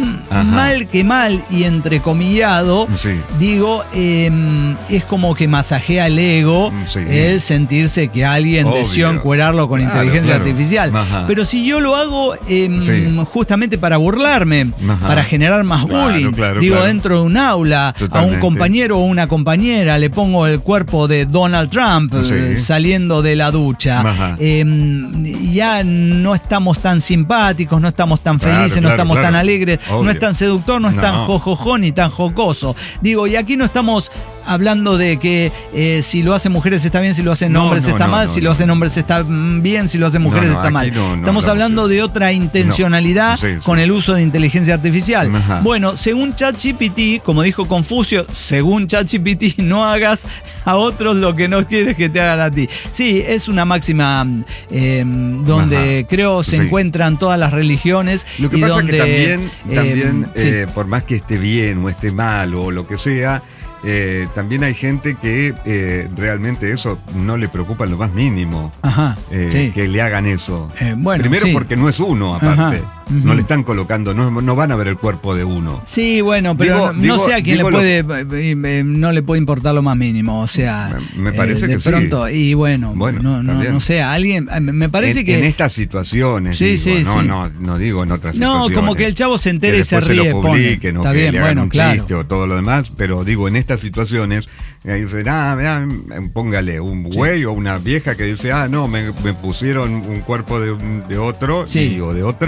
mal que mal y entrecomillado, sí. digo, eh, es como que masajea el ego, sí. el sentirse que alguien Obvio. deseó encuerarlo con claro, inteligencia claro. artificial. Ajá. Pero si yo lo hago eh, sí. justamente para burlarme, Ajá. para generar más claro, bullying, claro, digo, claro. dentro de un aula, Totalmente. a un compañero o una compañera le pongo el cuerpo de Donald Trump sí. eh, saliendo de la ducha, eh, ya no estamos tan simpáticos, no estamos tan felices, claro, no claro, estamos claro. tan alegres, Obvio. no es tan seductor, no es no. tan jojojo ni tan jocoso. Digo, y aquí no estamos hablando de que eh, si lo hacen mujeres está bien, si lo hacen no, hombres no, está no, mal, no, si no, lo hacen hombres está bien, si lo hacen mujeres no, no, está mal. No, no, Estamos hablando de otra intencionalidad sí, sí. con el uso de inteligencia artificial. Ajá. Bueno, según ChatGPT, como dijo Confucio, según ChatGPT, no hagas a otros lo que no quieres que te hagan a ti. Sí, es una máxima eh, donde Ajá. creo se sí. encuentran todas las religiones. Lo que y pasa donde, que también, eh, también sí. eh, por más que esté bien o esté mal o lo que sea, Eh, también hay gente que eh, realmente eso no le preocupa en lo más mínimo. Ajá, eh, sí. Que le hagan eso. Eh, bueno, Primero sí. porque no es uno, aparte. Ajá. Uh-huh. No le están colocando, no, no van a ver el cuerpo de uno. Sí, bueno, pero digo, no, digo, no sé a quién le puede, lo... no le puede importar lo más mínimo. O sea, me parece eh, de que pronto, sí. Y bueno, bueno no, no, no sé, a alguien, me parece en, que. En estas situaciones, sí, digo, sí, no, sí. no, no digo en otras no, situaciones. No, como que el chavo se entere y se ríe. Se lo publiquen, Está o que bien, le hagan bueno, un claro. chiste o todo lo demás, pero digo, en estas situaciones, ahí dicen, ah, vea, póngale un güey sí. o una vieja que dice, ah, no, me, me pusieron un cuerpo de, de otro sí. y, o de otra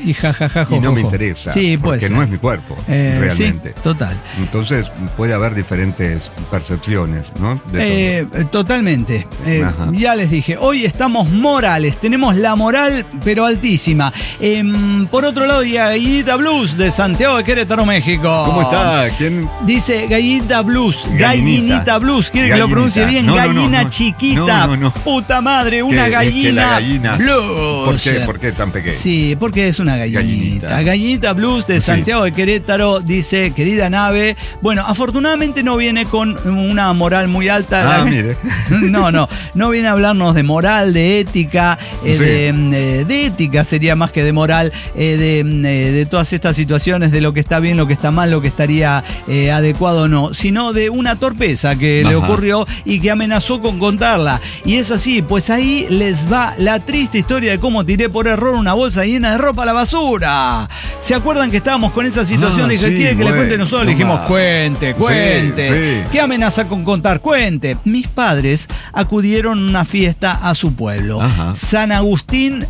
Y jajaja, y no me interesa. Sí, puede porque ser. no es mi cuerpo, Eh, realmente. Sí, total. Entonces puede haber diferentes percepciones, ¿no? De Eh, totalmente. Eh, Ajá. ya les dije, hoy estamos morales, tenemos la moral, pero altísima. Em, por otro lado, y Gallinita Blues de Santiago de Querétaro, México. ¿Cómo está? ¿Quién? Dice Gallinita Blues, Gallinita. Gallinita Blues, quiere que lo Gallinita. pronuncie bien, No, no, gallina no, no. chiquita, No, no, no. puta madre, una ¿Qué? Es que gallina la gallina- Blues. ¿Por qué? ¿Por qué tan pequeña? Sí, porque es una gallinita. Gallinita. Gallinita Blues de Sí. Santiago de Querétaro dice, querida nave, bueno, afortunadamente no viene con una moral muy alta. Ah, La- mire. No, no, no viene a hablarnos de moral, de ética, eh, Sí. de, eh, de ética sería más que de moral, eh, de, eh, de todas estas situaciones, de lo que está bien, lo que está mal, lo que estaría eh, adecuado o no, sino de una torpeza que le Ajá. ocurrió y que amenazó con contarla. Y es así, pues ahí les va la triste historia de cómo tiré por error una bolsa llena de ropa a la basura. ¿Se acuerdan que estábamos con esa situación? Ah, Dije, sí, ¿quiere que le bueno, cuente nosotros? no Le dijimos, más. cuente, cuente. Sí, sí. ¿Qué amenaza con contar? Cuente. Mis padres acudieron a una fiesta a su pueblo, Ajá. San Agustín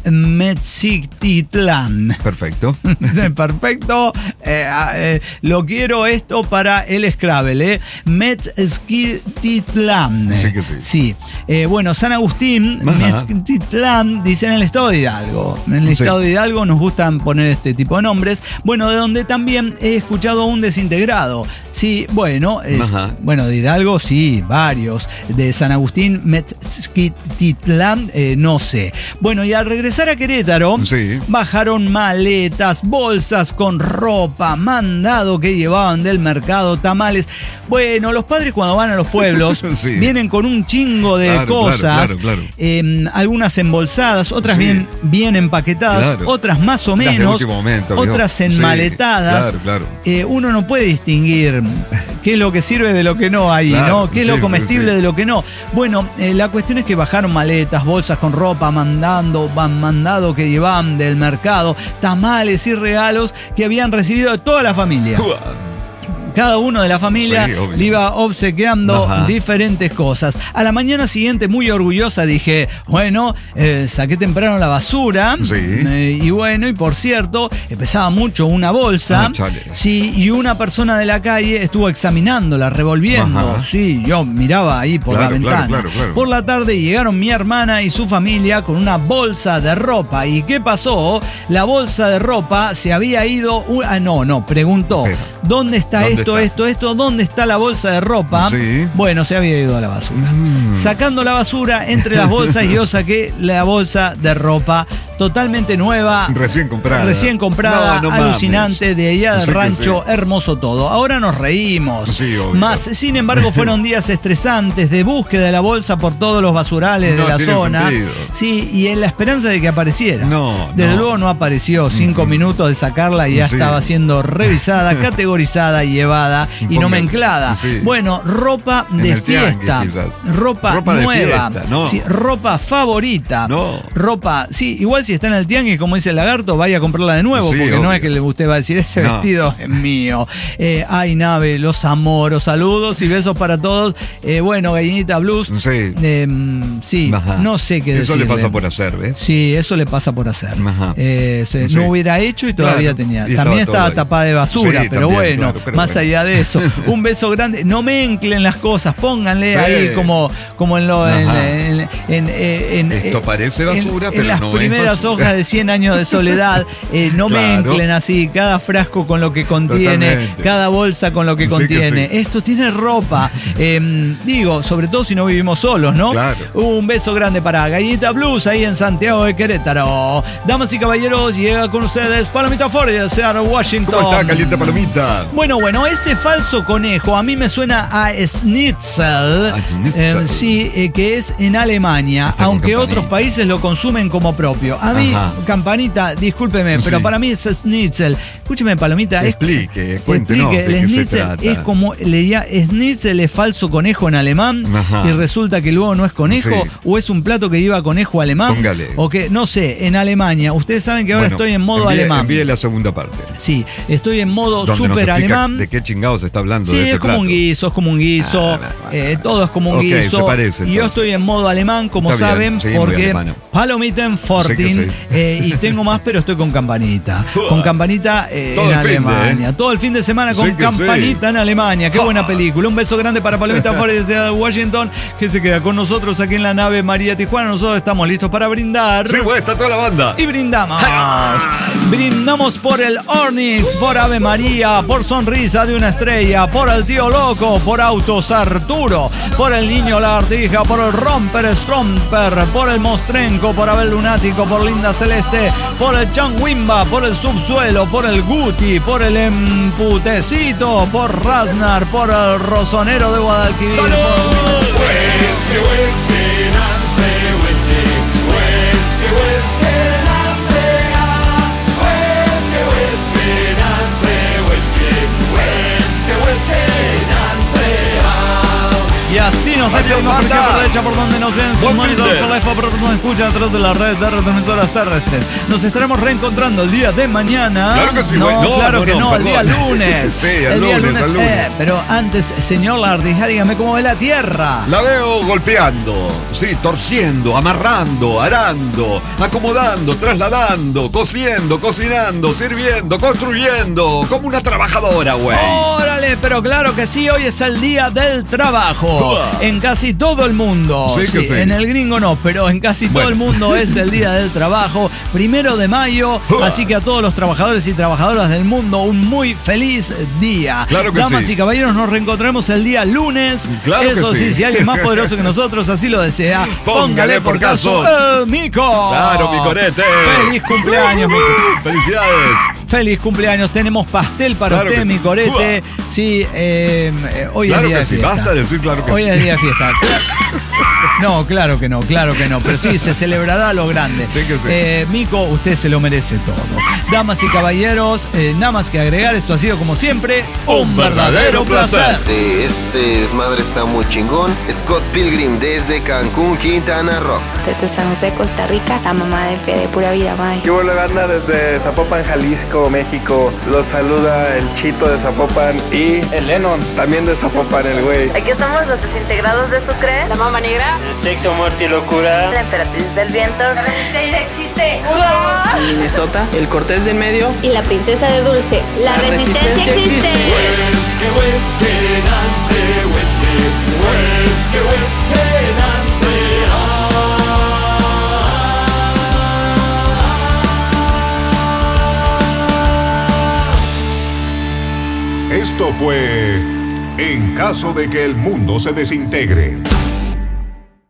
Metztitlán. Perfecto. Perfecto. Eh, eh, lo quiero esto para el Scrabble, ¿eh? Metztitlán. Sí que sí. Sí. Eh, bueno, San Agustín Ajá. Metztitlán dice en el estado de Hidalgo. En el Sí. estado de Hidalgo nos gustan poner este tipo de nombres. Bueno, de donde también he escuchado a un desintegrado. Sí, bueno, es- Ajá. bueno, de Hidalgo sí, varios. De San Agustín Metztitlán, eh, no sé. Bueno, y al regresar a Querétaro, Sí. bajaron maletas, bolsas con ropa, mandado que llevaban del mercado, tamales. Bueno, los padres cuando van a los pueblos Sí. vienen con un chingo de Claro, cosas, claro, claro, claro. eh, algunas embolsadas, otras Sí. bien, bien empaquetadas, Claro. otras más o Las de menos, último momento, ¿vio? otras Sí, enmaletadas. claro, claro. Eh, uno no puede distinguir qué es lo que sirve de lo que no hay, Claro, ¿no? ¿Qué es sí, lo sí, comestible sí. de lo que no? Bueno, eh, la cuestión es que bajaron maletas, bolsas con ropa, mandando, van mandado que llevaban del mercado, tamales y regalos que habían recibido de toda la familia. Cada uno de la familia Sí, obvio. le iba obsequiando Ajá. diferentes cosas. A la mañana siguiente, muy orgullosa, dije, bueno, eh, saqué temprano la basura. Sí. Eh, y bueno, y por cierto, pesaba mucho una bolsa. Ah, chale. Sí, y una persona de la calle estuvo examinándola, revolviendo. Ajá. Sí, yo miraba ahí por Claro, la claro, ventana. claro, claro. Por la tarde llegaron mi hermana y su familia con una bolsa de ropa. ¿Y qué pasó? La bolsa de ropa se había ido... u- Ah, no, no, preguntó. Espera. ¿Dónde está ¿Dónde esto, está? esto, esto? ¿Dónde está la bolsa de ropa? Sí. Bueno, se había ido a la basura. Mm. Sacando la basura entre las bolsas, yo saqué la bolsa de ropa totalmente nueva. Recién comprada. Recién comprada, No, no alucinante, mames. de allá del Sí que rancho, sí. hermoso todo. Ahora nos reímos. Sí, obvio. Más, sin embargo, fueron días estresantes de búsqueda de la bolsa por todos los basurales No de la tiene zona. sentido. Sí, y en la esperanza de que apareciera. No, Desde no. luego no apareció. Cinco Ujú. minutos de sacarla y ya Sí. estaba siendo revisada, categorizada, llevada y no Póngale. mezclada. Sí. Bueno, ropa En de el tianguis, fiesta. quizás. Ropa, Ropa de nueva. fiesta, no. Sí, ropa favorita. No. Ropa, sí, igual si está en el tianguis, como dice el lagarto, vaya a comprarla de nuevo, Sí, porque no obvio. es que le- usted va a decir, ese No. vestido es mío. Eh, ay, nave, los amoros, saludos y besos para todos. Eh, bueno, Gallinita Blues. Sí. eh, sí, Ajá. no sé qué Eso decirle. le pasa por hacer, ¿ves? Sí, eso le pasa por hacer. Ajá. Eh, se- Sí. No hubiera hecho y todavía Claro, tenía. y estaba También todo estaba ahí. tapada de basura, Sí, pero también, bueno, claro, pero más bueno. allá de eso. Un beso grande. No mezclen las cosas, pónganle Sí. ahí como, como en lo. En, Ajá. en- en- en- Esto en- parece basura, en, pero en las no es primeras basura. hojas de cien años de soledad, eh, no Claro. mezclen así, cada frasco con lo que contiene, Totalmente. cada bolsa con lo que Sí que contiene. sí. Esto tiene ropa. Eh, digo, sobre todo si no vivimos solos, ¿no? Claro. Un beso grande para Gallinita Blues ahí en Santiago de Querétaro. Damas y caballeros, llega con ustedes Palomita Ford de Seattle, Washington. ¿Cómo está, caliente palomita? Bueno, bueno, ese falso conejo a mí me suena a Schnitzel, A Schnitzel. eh, sí, eh, que es en Alemania, Está con aunque campanita. otros países lo consumen como propio. A mí, Ajá. campanita, discúlpeme, pero Sí. para mí es Schnitzel. Escúcheme, Palomita, es- Explique, cuéntenos explique, de el qué se Schnitzel trata. es como leía, Schnitzel es falso conejo en alemán Ajá. y resulta que luego no es conejo, Sí. o es un plato que lleva conejo alemán, Póngale. o que no sé, en Alemania. Ustedes saben que ahora Bueno, estoy en modo envíe, alemán. Envíe la segunda parte. Sí, estoy en modo Donde nos súper explica alemán. ¿De qué chingados está hablando Sí, de ese es como plato? un guiso, es como un guiso. Ah, bueno, bueno. Eh, todo es como un Ok, guiso. se parece, y yo entonces. estoy en modo alemán, como Está saben, bien, sí, muy porque alemán. Palomiten Fortin. Sí que sí. eh, y tengo más, pero estoy con campanita. Con campanita eh, Todo en el fin de, Alemania. ¿eh? Todo el fin de semana con Sí que campanita sí. en Alemania. Qué buena película. Un beso grande para Palomita Fortin desde Washington, que se queda con nosotros aquí en la nave María Tijuana. Nosotros estamos listos para brindar. Sí, güey, está toda la banda. Y brindamos. Brindamos por el Ornix, por Ave María, por Sonrisa de una Estrella, por el Tío Loco, por Autos Arturo, por el Niño Lagartija, por el Romper Stromper, por el Mostrenco, por Abel Lunático, por Linda Celeste, por el Changuimba, por el Subsuelo, por el Guti, por el Emputecito, por Rasnar, por el Rosonero de Guadalquivir. ¡Salud! Whisky, whisky, Nancy, whisky, whisky, whisky, Nancy, ah. Whisky, whisky, Nancy, whisky, whisky, whisky, Nancy, ah. Y así nos despedimos por izquierda, por derecha, por donde nos ven sus Buen monitores, fin de. por la F A, por donde nos escuchan a través de la red de retransmisoras terrestres. Nos estaremos reencontrando el día de mañana. Claro que sí, no, güey. No, claro no, que no, no, el día perdón. lunes. Sí, el día lunes, el lunes. Eh, pero antes, señor Lardija, dígame cómo ve la tierra. La veo golpeando, sí, torciendo, amarrando, arando, acomodando, trasladando, cosiendo, cocinando, sirviendo, construyendo, como una trabajadora, güey. Órale, pero claro que sí, hoy es el día del trabajo. Uah. En casi todo el mundo. Sí que sí. En el gringo no, pero en casi todo Bueno. el mundo es el día del trabajo. Primero de mayo, Uah. así que a todos los trabajadores y trabajadoras del mundo un muy feliz día. Claro que Damas sí. y caballeros, nos reencontraremos el día lunes. Claro que Eso sí, sí. si alguien más poderoso que nosotros así lo desea, póngale, Póngale por por caso caso. el Mico. Claro, mi corete. Feliz cumpleaños, Mico. Felicidades. Feliz cumpleaños, tenemos pastel para Claro usted, que mi sí. corete. Sí, eh, eh, hoy Claro es día que de sí, fiesta. basta de decir claro que hoy sí. es día de fiesta. No, claro que no, claro que no. Pero sí, se celebrará lo grande. Sí que sí. Eh, Mico, usted se lo merece todo. Damas y caballeros, eh, nada más que agregar, esto ha sido como siempre Un verdadero placer. Este, este desmadre está muy chingón. Scott Pilgrim desde Cancún, Quintana Roo. Desde San José, Costa Rica, la mamá de Fe de Pura Vida, bye. ¿Qué hubo, banda? Desde Zapopan, Jalisco, México. Los saluda el Chito de Zapopan y el Lennon, también de Zapopan, el güey. Aquí estamos los desintegrados de Sucre, la Mama Negra, El Sexo, Muerte y Locura. la Emperatriz del Viento, la Resistencia existe. Minnesota, el Cortés del Medio. Y la princesa de Dulce, la, La resistencia, resistencia existe. existe. Whisky, whisky, Nancy, whisky, whisky, whisky, Nancy, Esto fue En caso de que el mundo se desintegre.